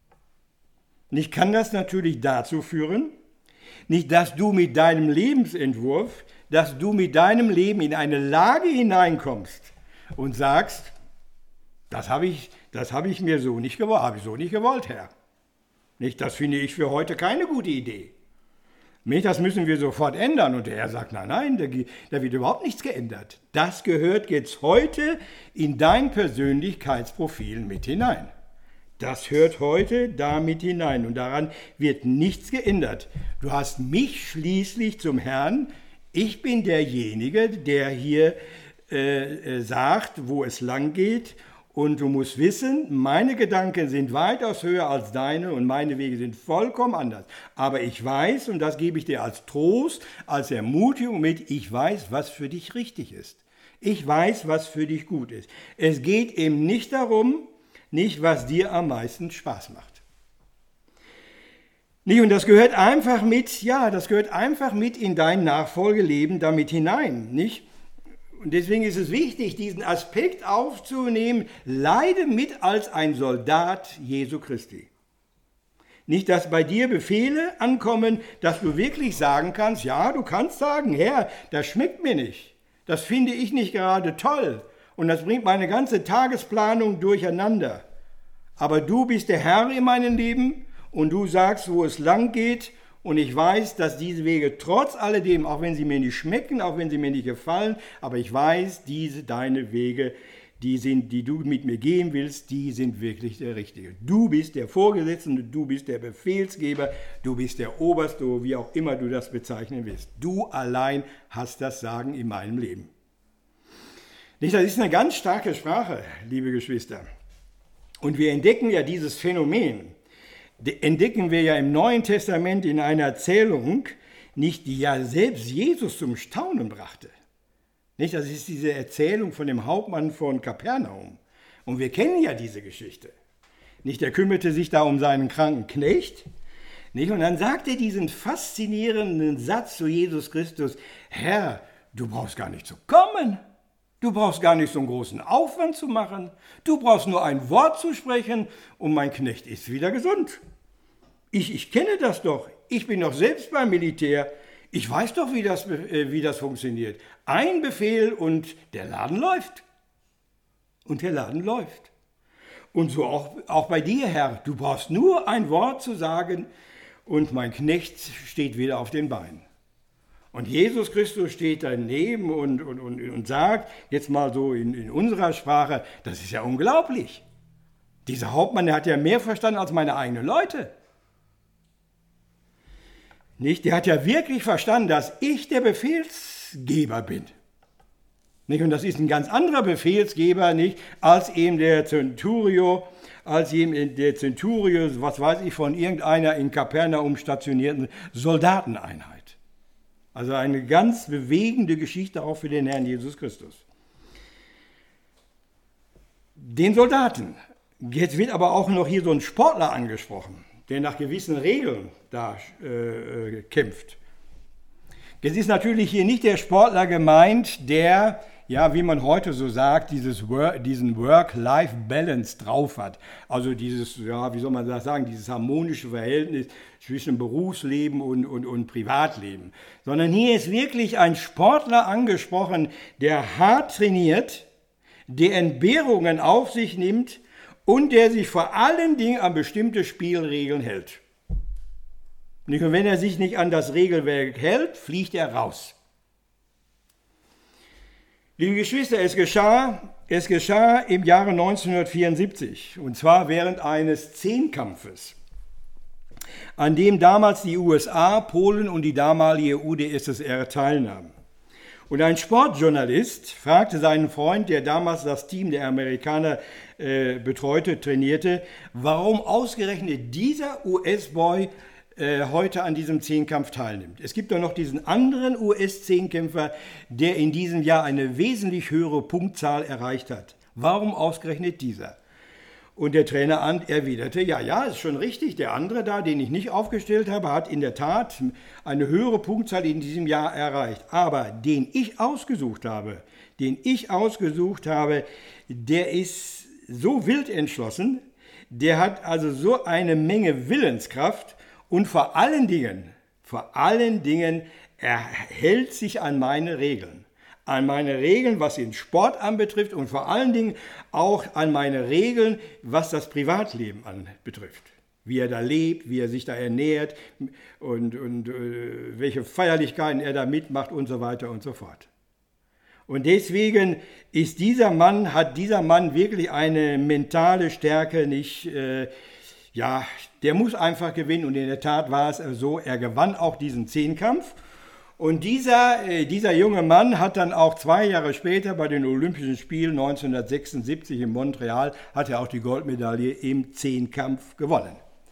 nicht, kann das natürlich dazu führen, nicht, dass du mit deinem Lebensentwurf, dass du mit deinem Leben in eine Lage hineinkommst und sagst, das habe ich, das habe ich mir so nicht gewollt, habe ich so nicht gewollt, Herr. Nicht, das finde ich für heute keine gute Idee. Nicht, das müssen wir sofort ändern. Und der Herr sagt, nein, nein, da, da wird überhaupt nichts geändert. Das gehört jetzt heute in dein Persönlichkeitsprofil mit hinein. Das hört heute da mit hinein und daran wird nichts geändert. Du hast mich schließlich zum Herrn. Ich bin derjenige, der hier äh, sagt, wo es lang geht. Und du musst wissen, meine Gedanken sind weitaus höher als deine und meine Wege sind vollkommen anders. Aber ich weiß, und das gebe ich dir als Trost, als Ermutigung mit, ich weiß, was für dich richtig ist. Ich weiß, was für dich gut ist. Es geht eben nicht darum, nicht was dir am meisten Spaß macht. Nicht, und das gehört einfach mit, ja, das gehört einfach mit in dein Nachfolgeleben damit hinein, nicht? Und deswegen ist es wichtig, diesen Aspekt aufzunehmen, leide mit als ein Soldat Jesu Christi. Nicht, dass bei dir Befehle ankommen, dass du wirklich sagen kannst, ja, du kannst sagen, Herr, das schmeckt mir nicht, das finde ich nicht gerade toll und das bringt meine ganze Tagesplanung durcheinander. Aber du bist der Herr in meinem Leben und du sagst, wo es lang geht. Und ich weiß, dass diese Wege trotz alledem, auch wenn sie mir nicht schmecken, auch wenn sie mir nicht gefallen, aber ich weiß, diese deine Wege, die, sind, die du mit mir gehen willst, die sind wirklich der richtige. Du bist der Vorgesetzte, du bist der Befehlsgeber, du bist der Oberste, wie auch immer du das bezeichnen willst. Du allein hast das Sagen in meinem Leben. Nicht, das ist eine ganz starke Sprache, liebe Geschwister. Und wir entdecken ja dieses Phänomen, entdecken wir ja im Neuen Testament in einer Erzählung, nicht, die ja selbst Jesus zum Staunen brachte. Nicht, das ist diese Erzählung von dem Hauptmann von Kapernaum. Und wir kennen ja diese Geschichte. Nicht, er kümmerte sich da um seinen kranken Knecht. Nicht, und dann sagt er diesen faszinierenden Satz zu Jesus Christus, Herr, du brauchst gar nicht zu kommen. Du brauchst gar nicht so einen großen Aufwand zu machen. Du brauchst nur ein Wort zu sprechen und mein Knecht ist wieder gesund. Ich, ich kenne das doch. Ich bin doch selbst beim Militär. Ich weiß doch, wie das, äh, wie das funktioniert. Ein Befehl und der Laden läuft. Und der Laden läuft. Und so auch, auch bei dir, Herr. Du brauchst nur ein Wort zu sagen und mein Knecht steht wieder auf den Beinen. Und Jesus Christus steht daneben und, und, und, und sagt, jetzt mal so in, in unserer Sprache, das ist ja unglaublich. Dieser Hauptmann, der hat ja mehr verstanden als meine eigenen Leute. Nicht? Der hat ja wirklich verstanden, dass ich der Befehlsgeber bin. Nicht? Und das ist ein ganz anderer Befehlsgeber, nicht, als eben der Centurio, als eben der Centurio, was weiß ich, von irgendeiner in Kapernaum stationierten Soldateneinheit. Also eine ganz bewegende Geschichte auch für den Herrn Jesus Christus. Den Soldaten. Jetzt wird aber auch noch hier so ein Sportler angesprochen, der nach gewissen Regeln da äh, kämpft. Jetzt ist natürlich hier nicht der Sportler gemeint, der, ja, wie man heute so sagt, dieses Work, diesen Work-Life-Balance drauf hat. Also dieses, ja, wie soll man das sagen, dieses harmonische Verhältnis zwischen Berufsleben und, und, und Privatleben. Sondern hier ist wirklich ein Sportler angesprochen, der hart trainiert, der Entbehrungen auf sich nimmt und der sich vor allen Dingen an bestimmte Spielregeln hält. Und wenn er sich nicht an das Regelwerk hält, fliegt er raus. Liebe Geschwister, es geschah, es geschah im Jahre neunzehnhundertvierundsiebzig, und zwar während eines Zehnkampfes, an dem damals die U S A, Polen und die damalige U d S S R teilnahmen. Und ein Sportjournalist fragte seinen Freund, der damals das Team der Amerikaner äh, betreute, trainierte, warum ausgerechnet dieser U S-Boy äh, heute an diesem Zehnkampf teilnimmt. Es gibt doch noch diesen anderen U S-Zehnkämpfer, der in diesem Jahr eine wesentlich höhere Punktzahl erreicht hat. Warum ausgerechnet dieser? Und der Trainer erwiderte, ja, ja, ist schon richtig, der andere da, den ich nicht aufgestellt habe, hat in der Tat eine höhere Punktzahl in diesem Jahr erreicht. Aber den ich ausgesucht habe, den ich ausgesucht habe, der ist so wild entschlossen, der hat also so eine Menge Willenskraft und vor allen Dingen, vor allen Dingen, er hält sich an meine Regeln. An meine Regeln, was den Sport anbetrifft und vor allen Dingen auch an meine Regeln, was das Privatleben anbetrifft. Wie er da lebt, wie er sich da ernährt und, und äh, welche Feierlichkeiten er da mitmacht und so weiter und so fort. Und deswegen ist dieser Mann, hat dieser Mann wirklich eine mentale Stärke nicht, äh, ja, der muss einfach gewinnen und in der Tat war es so, er gewann auch diesen Zehnkampf. Und dieser, äh, dieser junge Mann hat dann auch zwei Jahre später bei den Olympischen Spielen neunzehnhundertsechsundsiebzig in Montreal, hat er auch die Goldmedaille im Zehnkampf gewonnen.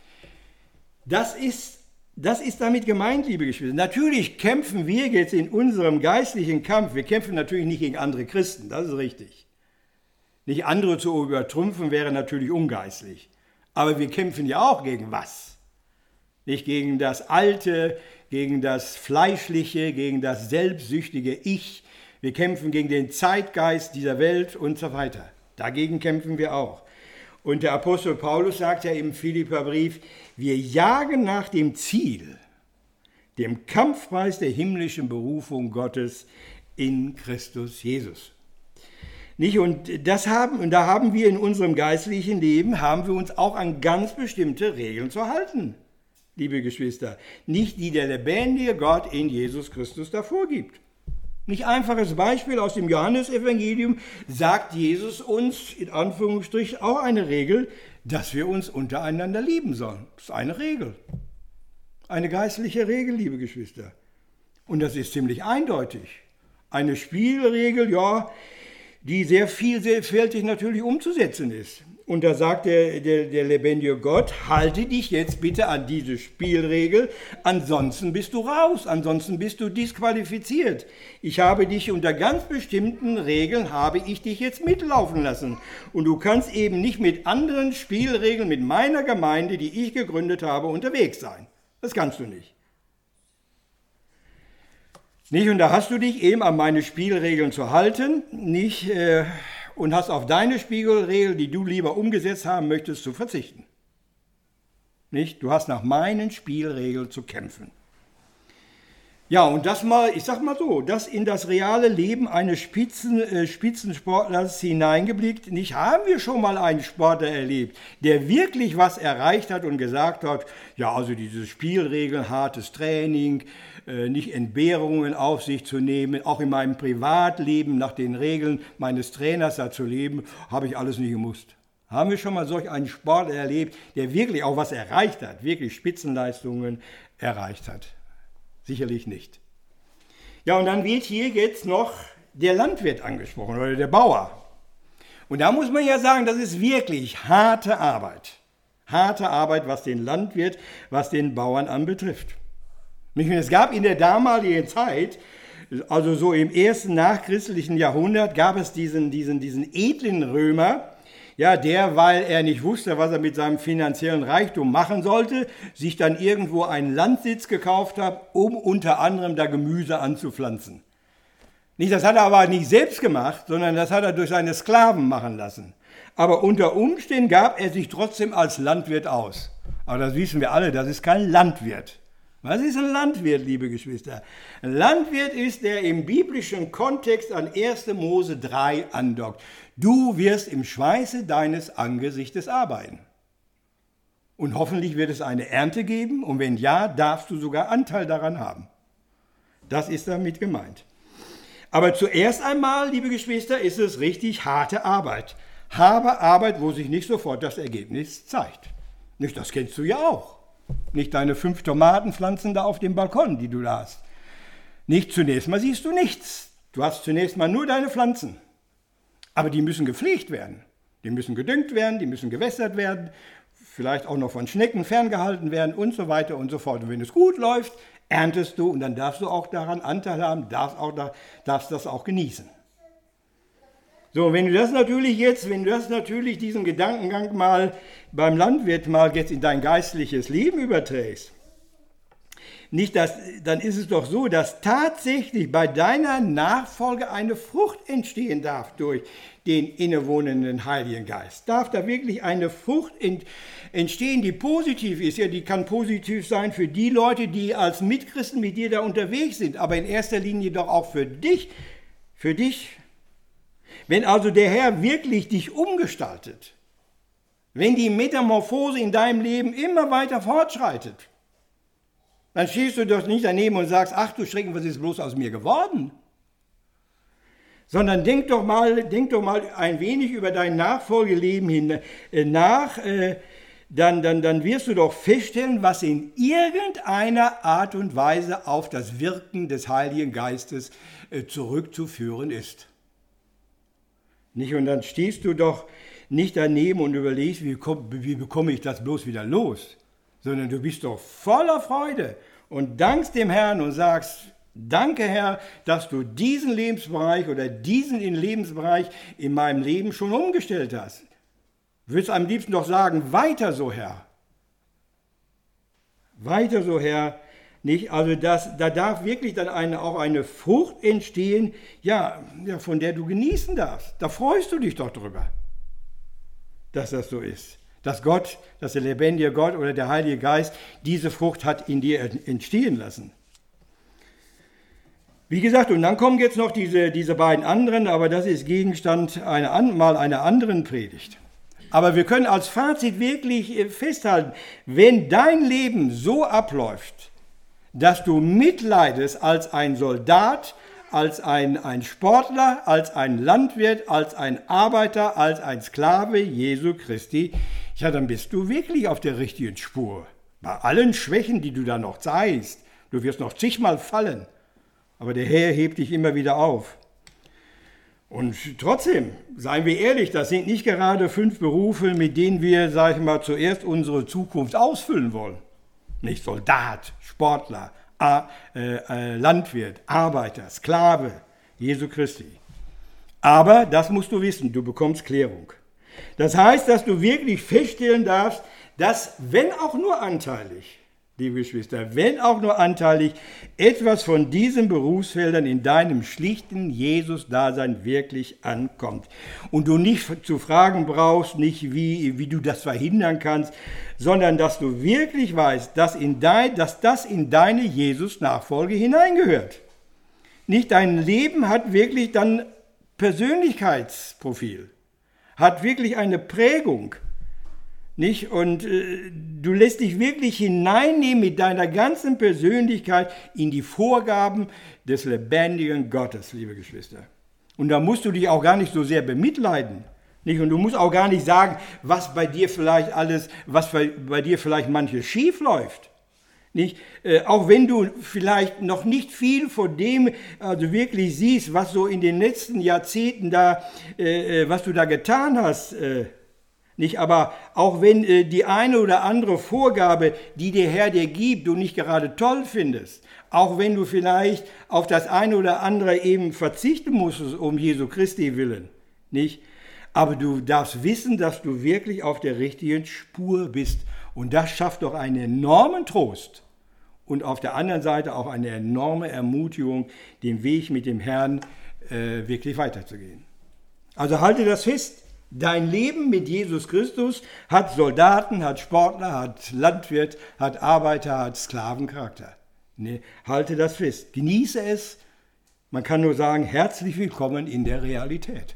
Das ist, das ist damit gemeint, liebe Geschwister. Natürlich kämpfen wir jetzt in unserem geistlichen Kampf, wir kämpfen natürlich nicht gegen andere Christen, das ist richtig. Nicht andere zu übertrumpfen wäre natürlich ungeistlich. Aber wir kämpfen ja auch gegen was? Nicht gegen das Alte, gegen das Fleischliche, gegen das selbstsüchtige Ich. Wir kämpfen gegen den Zeitgeist dieser Welt und so weiter. Dagegen kämpfen wir auch. Und der Apostel Paulus sagt ja im Philipperbrief, wir jagen nach dem Ziel, dem Kampfpreis der himmlischen Berufung Gottes in Christus Jesus. Nicht? Und, das haben, und da haben wir in unserem geistlichen Leben, haben wir uns auch an ganz bestimmte Regeln zu halten. Liebe Geschwister, nicht die der lebendige Gott in Jesus Christus davor gibt. Nicht einfaches Beispiel aus dem Johannesevangelium sagt Jesus uns in Anführungsstrichen auch eine Regel, dass wir uns untereinander lieben sollen. Das ist eine Regel. Eine geistliche Regel, liebe Geschwister. Und das ist ziemlich eindeutig. Eine Spielregel, ja, die sehr vielfältig natürlich umzusetzen ist. Und da sagt der, der, der lebendige Gott, halte dich jetzt bitte an diese Spielregel, ansonsten bist du raus, ansonsten bist du disqualifiziert. Ich habe dich unter ganz bestimmten Regeln, habe ich dich jetzt mitlaufen lassen. Und du kannst eben nicht mit anderen Spielregeln, mit meiner Gemeinde, die ich gegründet habe, unterwegs sein. Das kannst du nicht. Nicht, und da hast du dich eben an meine Spielregeln zu halten, nicht... Äh, und hast auf deine Spielregel, die du lieber umgesetzt haben möchtest, zu verzichten. Nicht? Du hast nach meinen Spielregeln zu kämpfen. Ja, und das mal, ich sag mal so, das in das reale Leben eines Spitzen, äh, Spitzensportlers hineingeblickt, nicht haben wir schon mal einen Sportler erlebt, der wirklich was erreicht hat und gesagt hat, ja, also diese Spielregeln, hartes Training, äh, nicht Entbehrungen auf sich zu nehmen, auch in meinem Privatleben nach den Regeln meines Trainers da zu leben, habe ich alles nie gemusst. Haben wir schon mal solch einen Sportler erlebt, der wirklich auch was erreicht hat, wirklich Spitzenleistungen erreicht hat? Sicherlich nicht. Ja, und dann wird hier jetzt noch der Landwirt angesprochen oder der Bauer. Und da muss man ja sagen, das ist wirklich harte Arbeit. Harte Arbeit, was den Landwirt, was den Bauern anbetrifft. Es gab in der damaligen Zeit, also so im ersten nachchristlichen Jahrhundert, gab es diesen, diesen, diesen edlen Römer, ja, der, weil er nicht wusste, was er mit seinem finanziellen Reichtum machen sollte, sich dann irgendwo einen Landsitz gekauft hat, um unter anderem da Gemüse anzupflanzen. Nicht, das hat er aber nicht selbst gemacht, sondern das hat er durch seine Sklaven machen lassen. Aber unter Umständen gab er sich trotzdem als Landwirt aus. Aber das wissen wir alle, das ist kein Landwirt. Was ist ein Landwirt, liebe Geschwister? Ein Landwirt ist, der im biblischen Kontext an erster Mose drei andockt. Du wirst im Schweiße deines Angesichtes arbeiten. Und hoffentlich wird es eine Ernte geben und wenn ja, darfst du sogar Anteil daran haben. Das ist damit gemeint. Aber zuerst einmal, liebe Geschwister, ist es richtig harte Arbeit. Harte Arbeit, wo sich nicht sofort das Ergebnis zeigt. Nicht, das kennst du ja auch. Nicht deine fünf Tomatenpflanzen da auf dem Balkon, die du da hast. Nicht zunächst mal siehst du nichts. Du hast zunächst mal nur deine Pflanzen. Aber die müssen gepflegt werden. Die müssen gedüngt werden, die müssen gewässert werden, vielleicht auch noch von Schnecken ferngehalten werden und so weiter und so fort. Und wenn es gut läuft, erntest du und dann darfst du auch daran Anteil haben, darfst, auch da, darfst das auch genießen. So, wenn du das natürlich jetzt, wenn du das natürlich diesen Gedankengang mal beim Landwirt mal jetzt in dein geistliches Leben überträgst, nicht das, dann ist es doch so, dass tatsächlich bei deiner Nachfolge eine Frucht entstehen darf durch den innewohnenden Heiligen Geist. Darf da wirklich eine Frucht entstehen, die positiv ist? Ja, die kann positiv sein für die Leute, die als Mitchristen mit dir da unterwegs sind, aber in erster Linie doch auch für dich, für dich. Wenn also der Herr wirklich dich umgestaltet, wenn die Metamorphose in deinem Leben immer weiter fortschreitet, dann stehst du doch nicht daneben und sagst, ach du Schrecken, was ist bloß aus mir geworden? Sondern denk doch mal, denk doch mal ein wenig über dein Nachfolgeleben hin, äh, nach, äh, dann, dann, dann wirst du doch feststellen, was in irgendeiner Art und Weise auf das Wirken des Heiligen Geistes äh, zurückzuführen ist. Nicht? Und dann stehst du doch nicht daneben und überlegst, wie, komm, wie bekomme ich das bloß wieder los, sondern du bist doch voller Freude und dankst dem Herrn und sagst, danke Herr, dass du diesen Lebensbereich oder diesen Lebensbereich in meinem Leben schon umgestellt hast. Du würdest am liebsten doch sagen, weiter so Herr. Weiter so Herr. Nicht? Also das, da darf wirklich dann eine, auch eine Frucht entstehen, ja, ja, von der du genießen darfst. Da freust du dich doch drüber, dass das so ist. Dass Gott, dass der lebendige Gott oder der Heilige Geist diese Frucht hat in dir entstehen lassen. Wie gesagt, und dann kommen jetzt noch diese, diese beiden anderen, aber das ist Gegenstand einer, mal einer anderen Predigt. Aber wir können als Fazit wirklich festhalten, wenn dein Leben so abläuft, dass du mitleidest als ein Soldat, als ein, ein Sportler, als ein Landwirt, als ein Arbeiter, als ein Sklave Jesu Christi, ja, dann bist du wirklich auf der richtigen Spur. Bei allen Schwächen, die du da noch zeigst, du wirst noch zigmal fallen, aber der Herr hebt dich immer wieder auf. Und trotzdem, seien wir ehrlich, das sind nicht gerade fünf Berufe, mit denen wir, sag ich mal, zuerst unsere Zukunft ausfüllen wollen. Nicht Soldat, Sportler, A, äh, äh, Landwirt, Arbeiter, Sklave, Jesu Christi. Aber, das musst du wissen, du bekommst Klärung. Das heißt, dass du wirklich feststellen darfst, dass, wenn auch nur anteilig, liebe Geschwister, wenn auch nur anteilig, etwas von diesen Berufsfeldern in deinem schlichten Jesus-Dasein wirklich ankommt. Und du nicht zu fragen brauchst, nicht wie, wie du das verhindern kannst, sondern dass du wirklich weißt, dass, in dein, dass das in deine Jesus-Nachfolge hineingehört. Nicht dein Leben hat wirklich dann Persönlichkeitsprofil, hat wirklich eine Prägung. Nicht? Und äh, du lässt dich wirklich hineinnehmen mit deiner ganzen Persönlichkeit in die Vorgaben des lebendigen Gottes, liebe Geschwister. Und da musst du dich auch gar nicht so sehr bemitleiden. Nicht? Und du musst auch gar nicht sagen, was bei dir vielleicht alles, was bei, bei dir vielleicht manches schief läuft. Nicht? Äh, auch wenn du vielleicht noch nicht viel von dem also wirklich siehst, was so in den letzten Jahrzehnten da, äh, was du da getan hast, äh, Nicht, aber auch wenn äh, die eine oder andere Vorgabe, die der Herr dir gibt, du nicht gerade toll findest, auch wenn du vielleicht auf das eine oder andere eben verzichten musstest, um Jesu Christi willen, nicht? Aber du darfst wissen, dass du wirklich auf der richtigen Spur bist. Und das schafft doch einen enormen Trost. Und auf der anderen Seite auch eine enorme Ermutigung, den Weg mit dem Herrn äh, wirklich weiterzugehen. Also halte das fest. Dein Leben mit Jesus Christus hat Soldaten, hat Sportler, hat Landwirt, hat Arbeiter, hat Sklavencharakter. Nee, halte das fest, genieße es. Man kann nur sagen, herzlich willkommen in der Realität.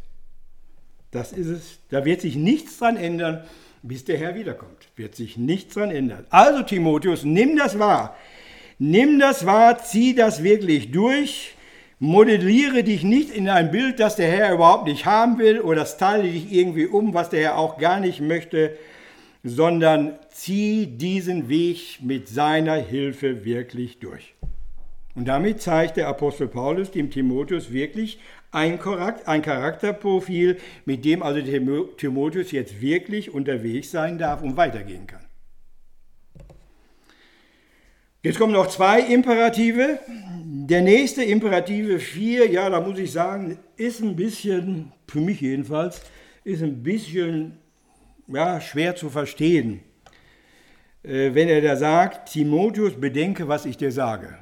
Das ist es. Da wird sich nichts dran ändern, bis der Herr wiederkommt. Wird sich nichts dran ändern. Also Timotheus, nimm das wahr. Nimm das wahr, zieh das wirklich durch. Modelliere dich nicht in ein Bild, das der Herr überhaupt nicht haben will, oder style dich irgendwie um, was der Herr auch gar nicht möchte, sondern zieh diesen Weg mit seiner Hilfe wirklich durch. Und damit zeigt der Apostel Paulus dem Timotheus wirklich ein Charakterprofil, mit dem also Timotheus jetzt wirklich unterwegs sein darf und weitergehen kann. Jetzt kommen noch zwei Imperative, Der nächste Imperative vier, ja, da muss ich sagen, ist ein bisschen, für mich jedenfalls, ist ein bisschen ja, schwer zu verstehen. Äh, wenn er da sagt, Timotheus, bedenke, was ich dir sage.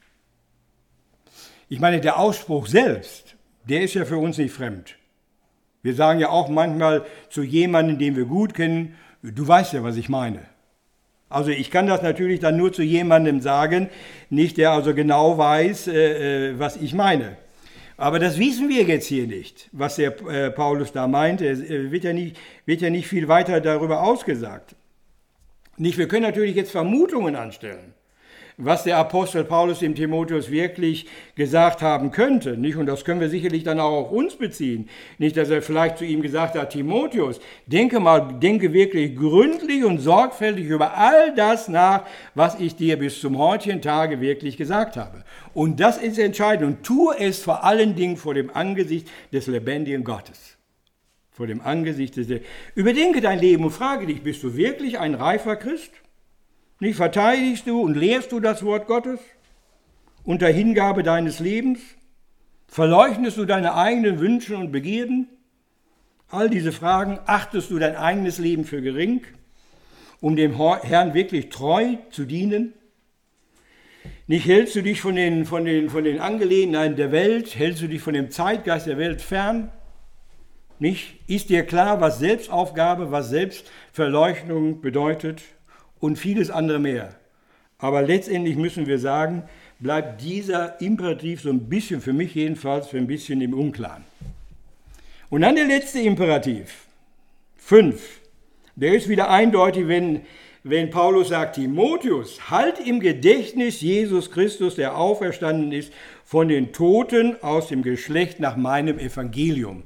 Ich meine, der Ausspruch selbst, der ist ja für uns nicht fremd. Wir sagen ja auch manchmal zu jemandem, den wir gut kennen, du weißt ja, was ich meine. Also ich kann das natürlich dann nur zu jemandem sagen, nicht der also genau weiß, äh, was ich meine. Aber das wissen wir jetzt hier nicht, was der äh, Paulus da meint. Es äh, wird ja nicht, wird ja nicht viel weiter darüber ausgesagt. Nicht, wir können natürlich jetzt Vermutungen anstellen, was der Apostel Paulus dem Timotheus wirklich gesagt haben könnte. Nicht? Und das können wir sicherlich dann auch auf uns beziehen. Nicht, dass er vielleicht zu ihm gesagt hat, Timotheus, denke mal, denke wirklich gründlich und sorgfältig über all das nach, was ich dir bis zum heutigen Tage wirklich gesagt habe. Und das ist entscheidend. Und tue es vor allen Dingen vor dem Angesicht des lebendigen Gottes. Vor dem Angesicht des... Überdenke dein Leben und frage dich, bist du wirklich ein reifer Christ? Nicht verteidigst du und lehrst du das Wort Gottes unter Hingabe deines Lebens? Verleugnest du deine eigenen Wünsche und Begierden? All diese Fragen, achtest du dein eigenes Leben für gering, um dem Herrn wirklich treu zu dienen? Nicht hältst du dich von den, von den, von den Angelegenheiten der Welt, hältst du dich von dem Zeitgeist der Welt fern? Nicht? Ist dir klar, was Selbstaufgabe, was Selbstverleugnung bedeutet? Und vieles andere mehr. Aber letztendlich müssen wir sagen, bleibt dieser Imperativ so ein bisschen, für mich jedenfalls, für ein bisschen im Unklaren. Und dann der letzte Imperativ, fünf. Der ist wieder eindeutig, wenn, wenn Paulus sagt, Timotheus, halt im Gedächtnis Jesus Christus, der auferstanden ist von den Toten aus dem Geschlecht nach meinem Evangelium.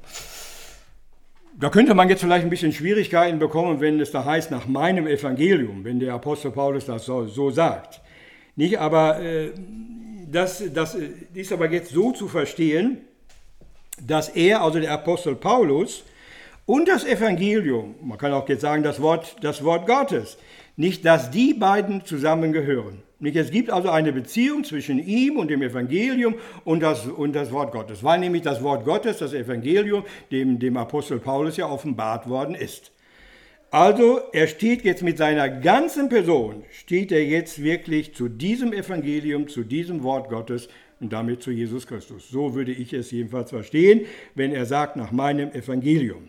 Da könnte man jetzt vielleicht ein bisschen Schwierigkeiten bekommen, wenn es da heißt, nach meinem Evangelium, wenn der Apostel Paulus das so, so sagt. Nicht, aber äh, das, das ist aber jetzt so zu verstehen, dass er, also der Apostel Paulus, und das Evangelium, man kann auch jetzt sagen, das Wort, das Wort Gottes, nicht, dass die beiden zusammengehören. Nicht, es gibt also eine Beziehung zwischen ihm und dem Evangelium und das, und das Wort Gottes, weil nämlich das Wort Gottes, das Evangelium, dem, dem Apostel Paulus ja offenbart worden ist. Also er steht jetzt mit seiner ganzen Person, steht er jetzt wirklich zu diesem Evangelium, zu diesem Wort Gottes und damit zu Jesus Christus. So würde ich es jedenfalls verstehen, wenn er sagt, nach meinem Evangelium.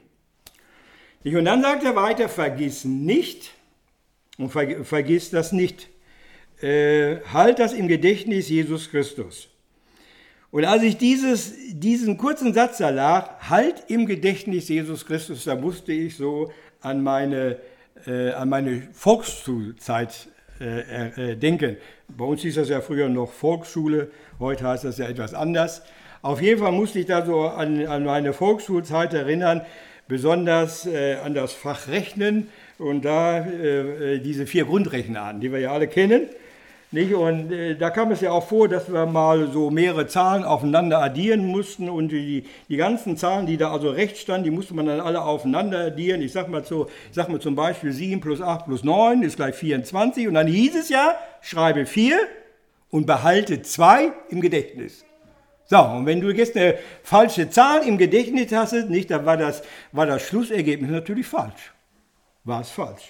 Und dann sagt er weiter, vergiss nicht, und ver, vergiss das nicht, Äh, halt das im Gedächtnis Jesus Christus. Und als ich dieses, diesen kurzen Satz da lag, halt im Gedächtnis Jesus Christus, da musste ich so an meine, äh, an meine Volksschulzeit äh, äh, denken. Bei uns hieß das ja früher noch Volksschule, heute heißt das ja etwas anders. Auf jeden Fall musste ich da so an, an meine Volksschulzeit erinnern, besonders äh, an das Fach Rechnen und da äh, diese vier Grundrechner an, die wir ja alle kennen. Nicht? Und äh, da kam es ja auch vor, dass wir mal so mehrere Zahlen aufeinander addieren mussten und die, die ganzen Zahlen, die da also rechts standen, die musste man dann alle aufeinander addieren. Ich sag mal, so, ich sag mal zum Beispiel sieben plus acht plus neun ist gleich vierundzwanzig und dann hieß es ja, schreibe vier und behalte zwei im Gedächtnis. So, und wenn du jetzt eine falsche Zahl im Gedächtnis hast, nicht, dann war das, war das Schlussergebnis natürlich falsch. War es falsch.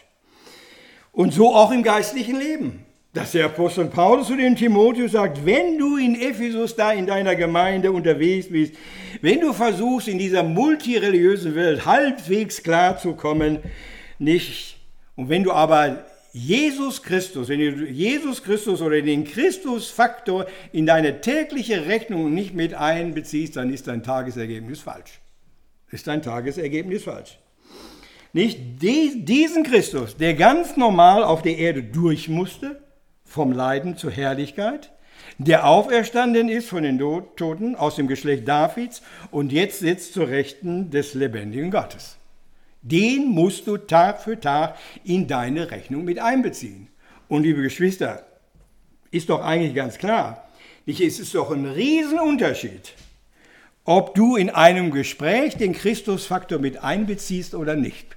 Und so auch im geistlichen Leben. Dass der Apostel Paulus zu dem Timotheus sagt, wenn du in Ephesus da in deiner Gemeinde unterwegs bist, wenn du versuchst, in dieser multireligiösen Welt halbwegs klarzukommen, nicht, und wenn du aber Jesus Christus, wenn du Jesus Christus oder den Christusfaktor in deine tägliche Rechnung nicht mit einbeziehst, dann ist dein Tagesergebnis falsch. Ist dein Tagesergebnis falsch. Nicht diesen Christus, der ganz normal auf der Erde durch musste, vom Leiden zur Herrlichkeit, der auferstanden ist von den Toten aus dem Geschlecht Davids und jetzt sitzt zur Rechten des lebendigen Gottes. Den musst du Tag für Tag in deine Rechnung mit einbeziehen. Und liebe Geschwister, ist doch eigentlich ganz klar, es ist doch ein Riesenunterschied, ob du in einem Gespräch den Christusfaktor mit einbeziehst oder nicht.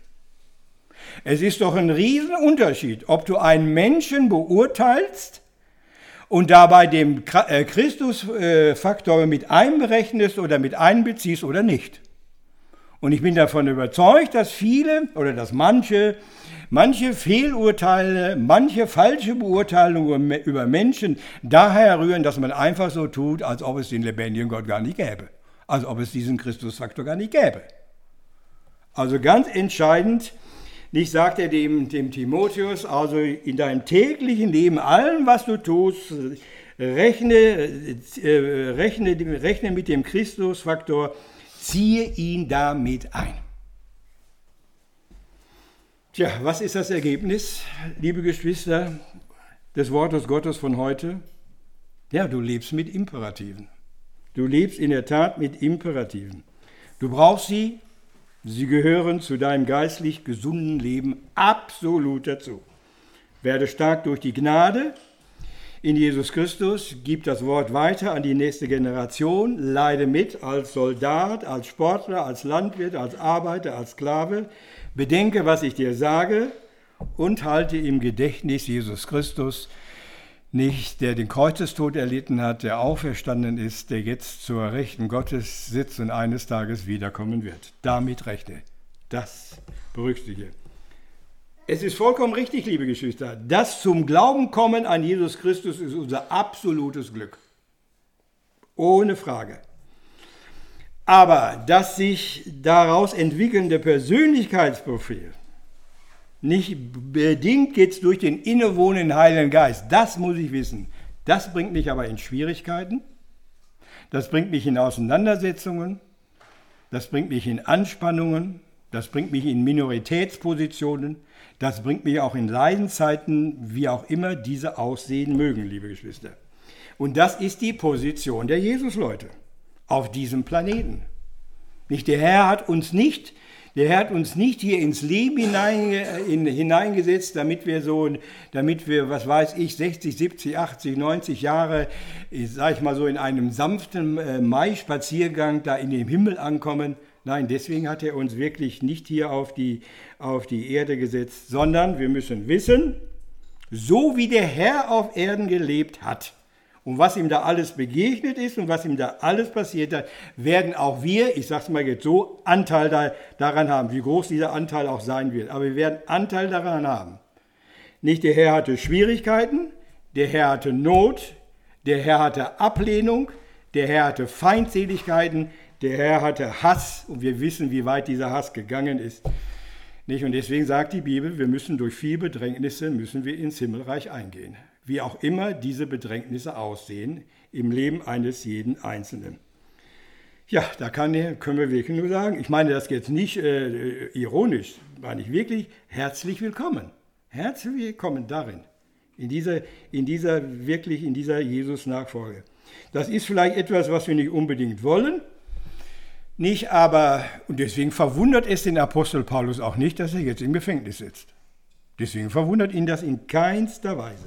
Es ist doch ein Riesenunterschied, ob du einen Menschen beurteilst und dabei den Christusfaktor mit einberechnest oder mit einbeziehst oder nicht. Und ich bin davon überzeugt, dass viele oder dass manche, manche Fehlurteile, manche falsche Beurteilungen über Menschen daher rühren, dass man einfach so tut, als ob es den lebendigen Gott gar nicht gäbe. Als ob es diesen Christusfaktor gar nicht gäbe. Also ganz entscheidend, nicht sagt er dem, dem Timotheus, also in deinem täglichen Leben, allem, was du tust, rechne, äh, rechne, rechne mit dem Christusfaktor, ziehe ihn damit ein. Tja, was ist das Ergebnis, liebe Geschwister, des Wortes Gottes von heute? Ja, du lebst mit Imperativen. Du lebst in der Tat mit Imperativen. Du brauchst sie, sie gehören zu deinem geistlich gesunden Leben absolut dazu. Werde stark durch die Gnade in Jesus Christus, gib das Wort weiter an die nächste Generation, leide mit als Soldat, als Sportler, als Landwirt, als Arbeiter, als Sklave, bedenke, was ich dir sage und halte im Gedächtnis Jesus Christus, nicht der den Kreuzestod erlitten hat, der auferstanden ist, der jetzt zur Rechten Gottes sitzt und eines Tages wiederkommen wird. Damit rechne. Das berücksichtige. Es ist vollkommen richtig, liebe Geschwister, das zum Glauben kommen an Jesus Christus ist unser absolutes Glück. Ohne Frage. Aber das sich daraus entwickelnde Persönlichkeitsprofil, nicht bedingt geht es durch den innewohnenden Heiligen Geist. Das muss ich wissen. Das bringt mich aber in Schwierigkeiten. Das bringt mich in Auseinandersetzungen. Das bringt mich in Anspannungen. Das bringt mich in Minoritätspositionen. Das bringt mich auch in Leidenszeiten, wie auch immer diese aussehen mögen, liebe Geschwister. Und das ist die Position der Jesusleute auf diesem Planeten. Nicht, der Herr hat uns nicht Der Herr hat uns nicht hier ins Leben hinein, in, hineingesetzt, damit wir so, damit wir, was weiß ich, sechzig, siebzig, achtzig, neunzig Jahre, sag ich mal so, in einem sanften äh, Mai-Spaziergang da in dem Himmel ankommen. Nein, deswegen hat er uns wirklich nicht hier auf die, auf die Erde gesetzt, sondern wir müssen wissen, so wie der Herr auf Erden gelebt hat, und was ihm da alles begegnet ist und was ihm da alles passiert hat, werden auch wir, ich sage es mal jetzt so, Anteil da, daran haben, wie groß dieser Anteil auch sein wird. Aber wir werden Anteil daran haben. Nicht der Herr hatte Schwierigkeiten, der Herr hatte Not, der Herr hatte Ablehnung, der Herr hatte Feindseligkeiten, der Herr hatte Hass und wir wissen, wie weit dieser Hass gegangen ist. Nicht? Und deswegen sagt die Bibel, wir müssen durch viele Bedrängnisse, müssen wir ins Himmelreich eingehen. Wie auch immer diese Bedrängnisse aussehen im Leben eines jeden Einzelnen. Ja, da kann, können wir wirklich nur sagen, ich meine das jetzt nicht äh, ironisch, meine ich wirklich, herzlich willkommen. Herzlich willkommen darin, in dieser, in dieser wirklich in dieser Jesus-Nachfolge. Das ist vielleicht etwas, was wir nicht unbedingt wollen, nicht aber, und deswegen verwundert es den Apostel Paulus auch nicht, dass er jetzt im Gefängnis sitzt. Deswegen verwundert ihn das in keinster Weise.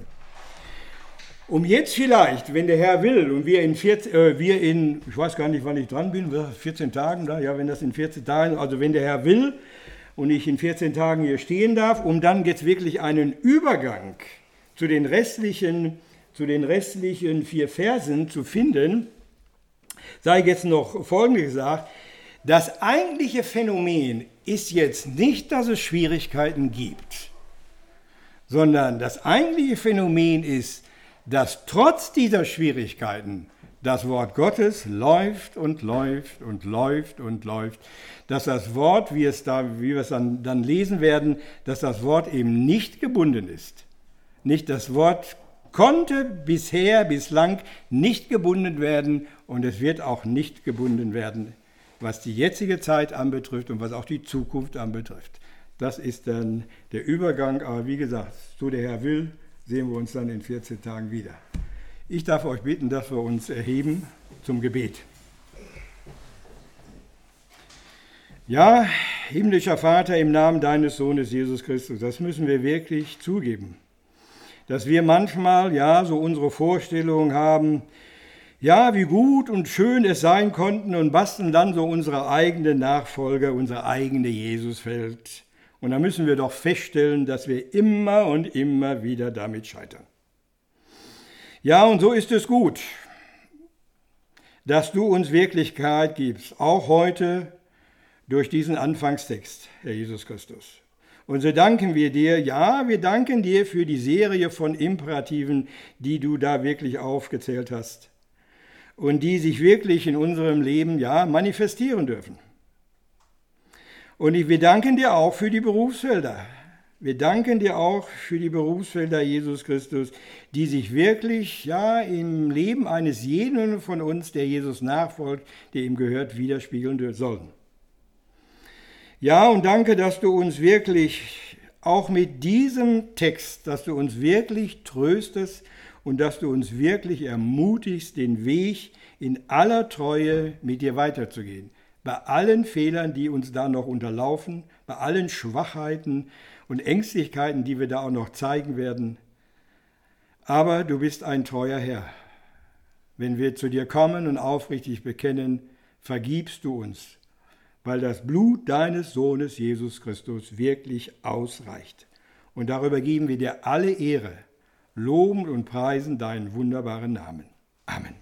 Um jetzt vielleicht, wenn der Herr will und wir in, vierzehn, äh, wir in, ich weiß gar nicht, wann ich dran bin, vierzehn Tagen, da, ja, wenn das in vierzehn Tagen, also wenn der Herr will und ich in vierzehn Tagen hier stehen darf, um dann jetzt wirklich einen Übergang zu den restlichen, zu den restlichen vier Versen zu finden, sei jetzt noch Folgendes gesagt, das eigentliche Phänomen ist jetzt nicht, dass es Schwierigkeiten gibt, sondern das eigentliche Phänomen ist, dass trotz dieser Schwierigkeiten das Wort Gottes läuft und läuft und läuft und läuft, dass das Wort, wie, es da, wie wir es dann, dann lesen werden, dass das Wort eben nicht gebunden ist. Nicht das Wort konnte bisher, bislang nicht gebunden werden und es wird auch nicht gebunden werden, was die jetzige Zeit anbetrifft und was auch die Zukunft anbetrifft. Das ist dann der Übergang, aber wie gesagt, so der Herr will, sehen wir uns dann in vierzehn Tagen wieder. Ich darf euch bitten, dass wir uns erheben zum Gebet. Ja, himmlischer Vater, im Namen deines Sohnes Jesus Christus, das müssen wir wirklich zugeben, dass wir manchmal, ja, so unsere Vorstellungen haben, ja, wie gut und schön es sein konnten und basteln dann so unsere eigene Nachfolger, unsere eigene Jesuswelt. Und da müssen wir doch feststellen, dass wir immer und immer wieder damit scheitern. Ja, und so ist es gut, dass du uns Wirklichkeit gibst, auch heute durch diesen Anfangstext, Herr Jesus Christus. Und so danken wir dir, ja, wir danken dir für die Serie von Imperativen, die du da wirklich aufgezählt hast und die sich wirklich in unserem Leben, ja, manifestieren dürfen. Und wir danken dir auch für die Berufsfelder. Wir danken dir auch für die Berufsfelder, Jesus Christus, die sich wirklich, ja, im Leben eines jeden von uns, der Jesus nachfolgt, der ihm gehört, widerspiegeln sollen. Ja, und danke, dass du uns wirklich auch mit diesem Text, dass du uns wirklich tröstest und dass du uns wirklich ermutigst, den Weg in aller Treue mit dir weiterzugehen. Bei allen Fehlern, die uns da noch unterlaufen, bei allen Schwachheiten und Ängstlichkeiten, die wir da auch noch zeigen werden. Aber du bist ein treuer Herr. Wenn wir zu dir kommen und aufrichtig bekennen, vergibst du uns, weil das Blut deines Sohnes Jesus Christus wirklich ausreicht. Und darüber geben wir dir alle Ehre, loben und preisen deinen wunderbaren Namen. Amen.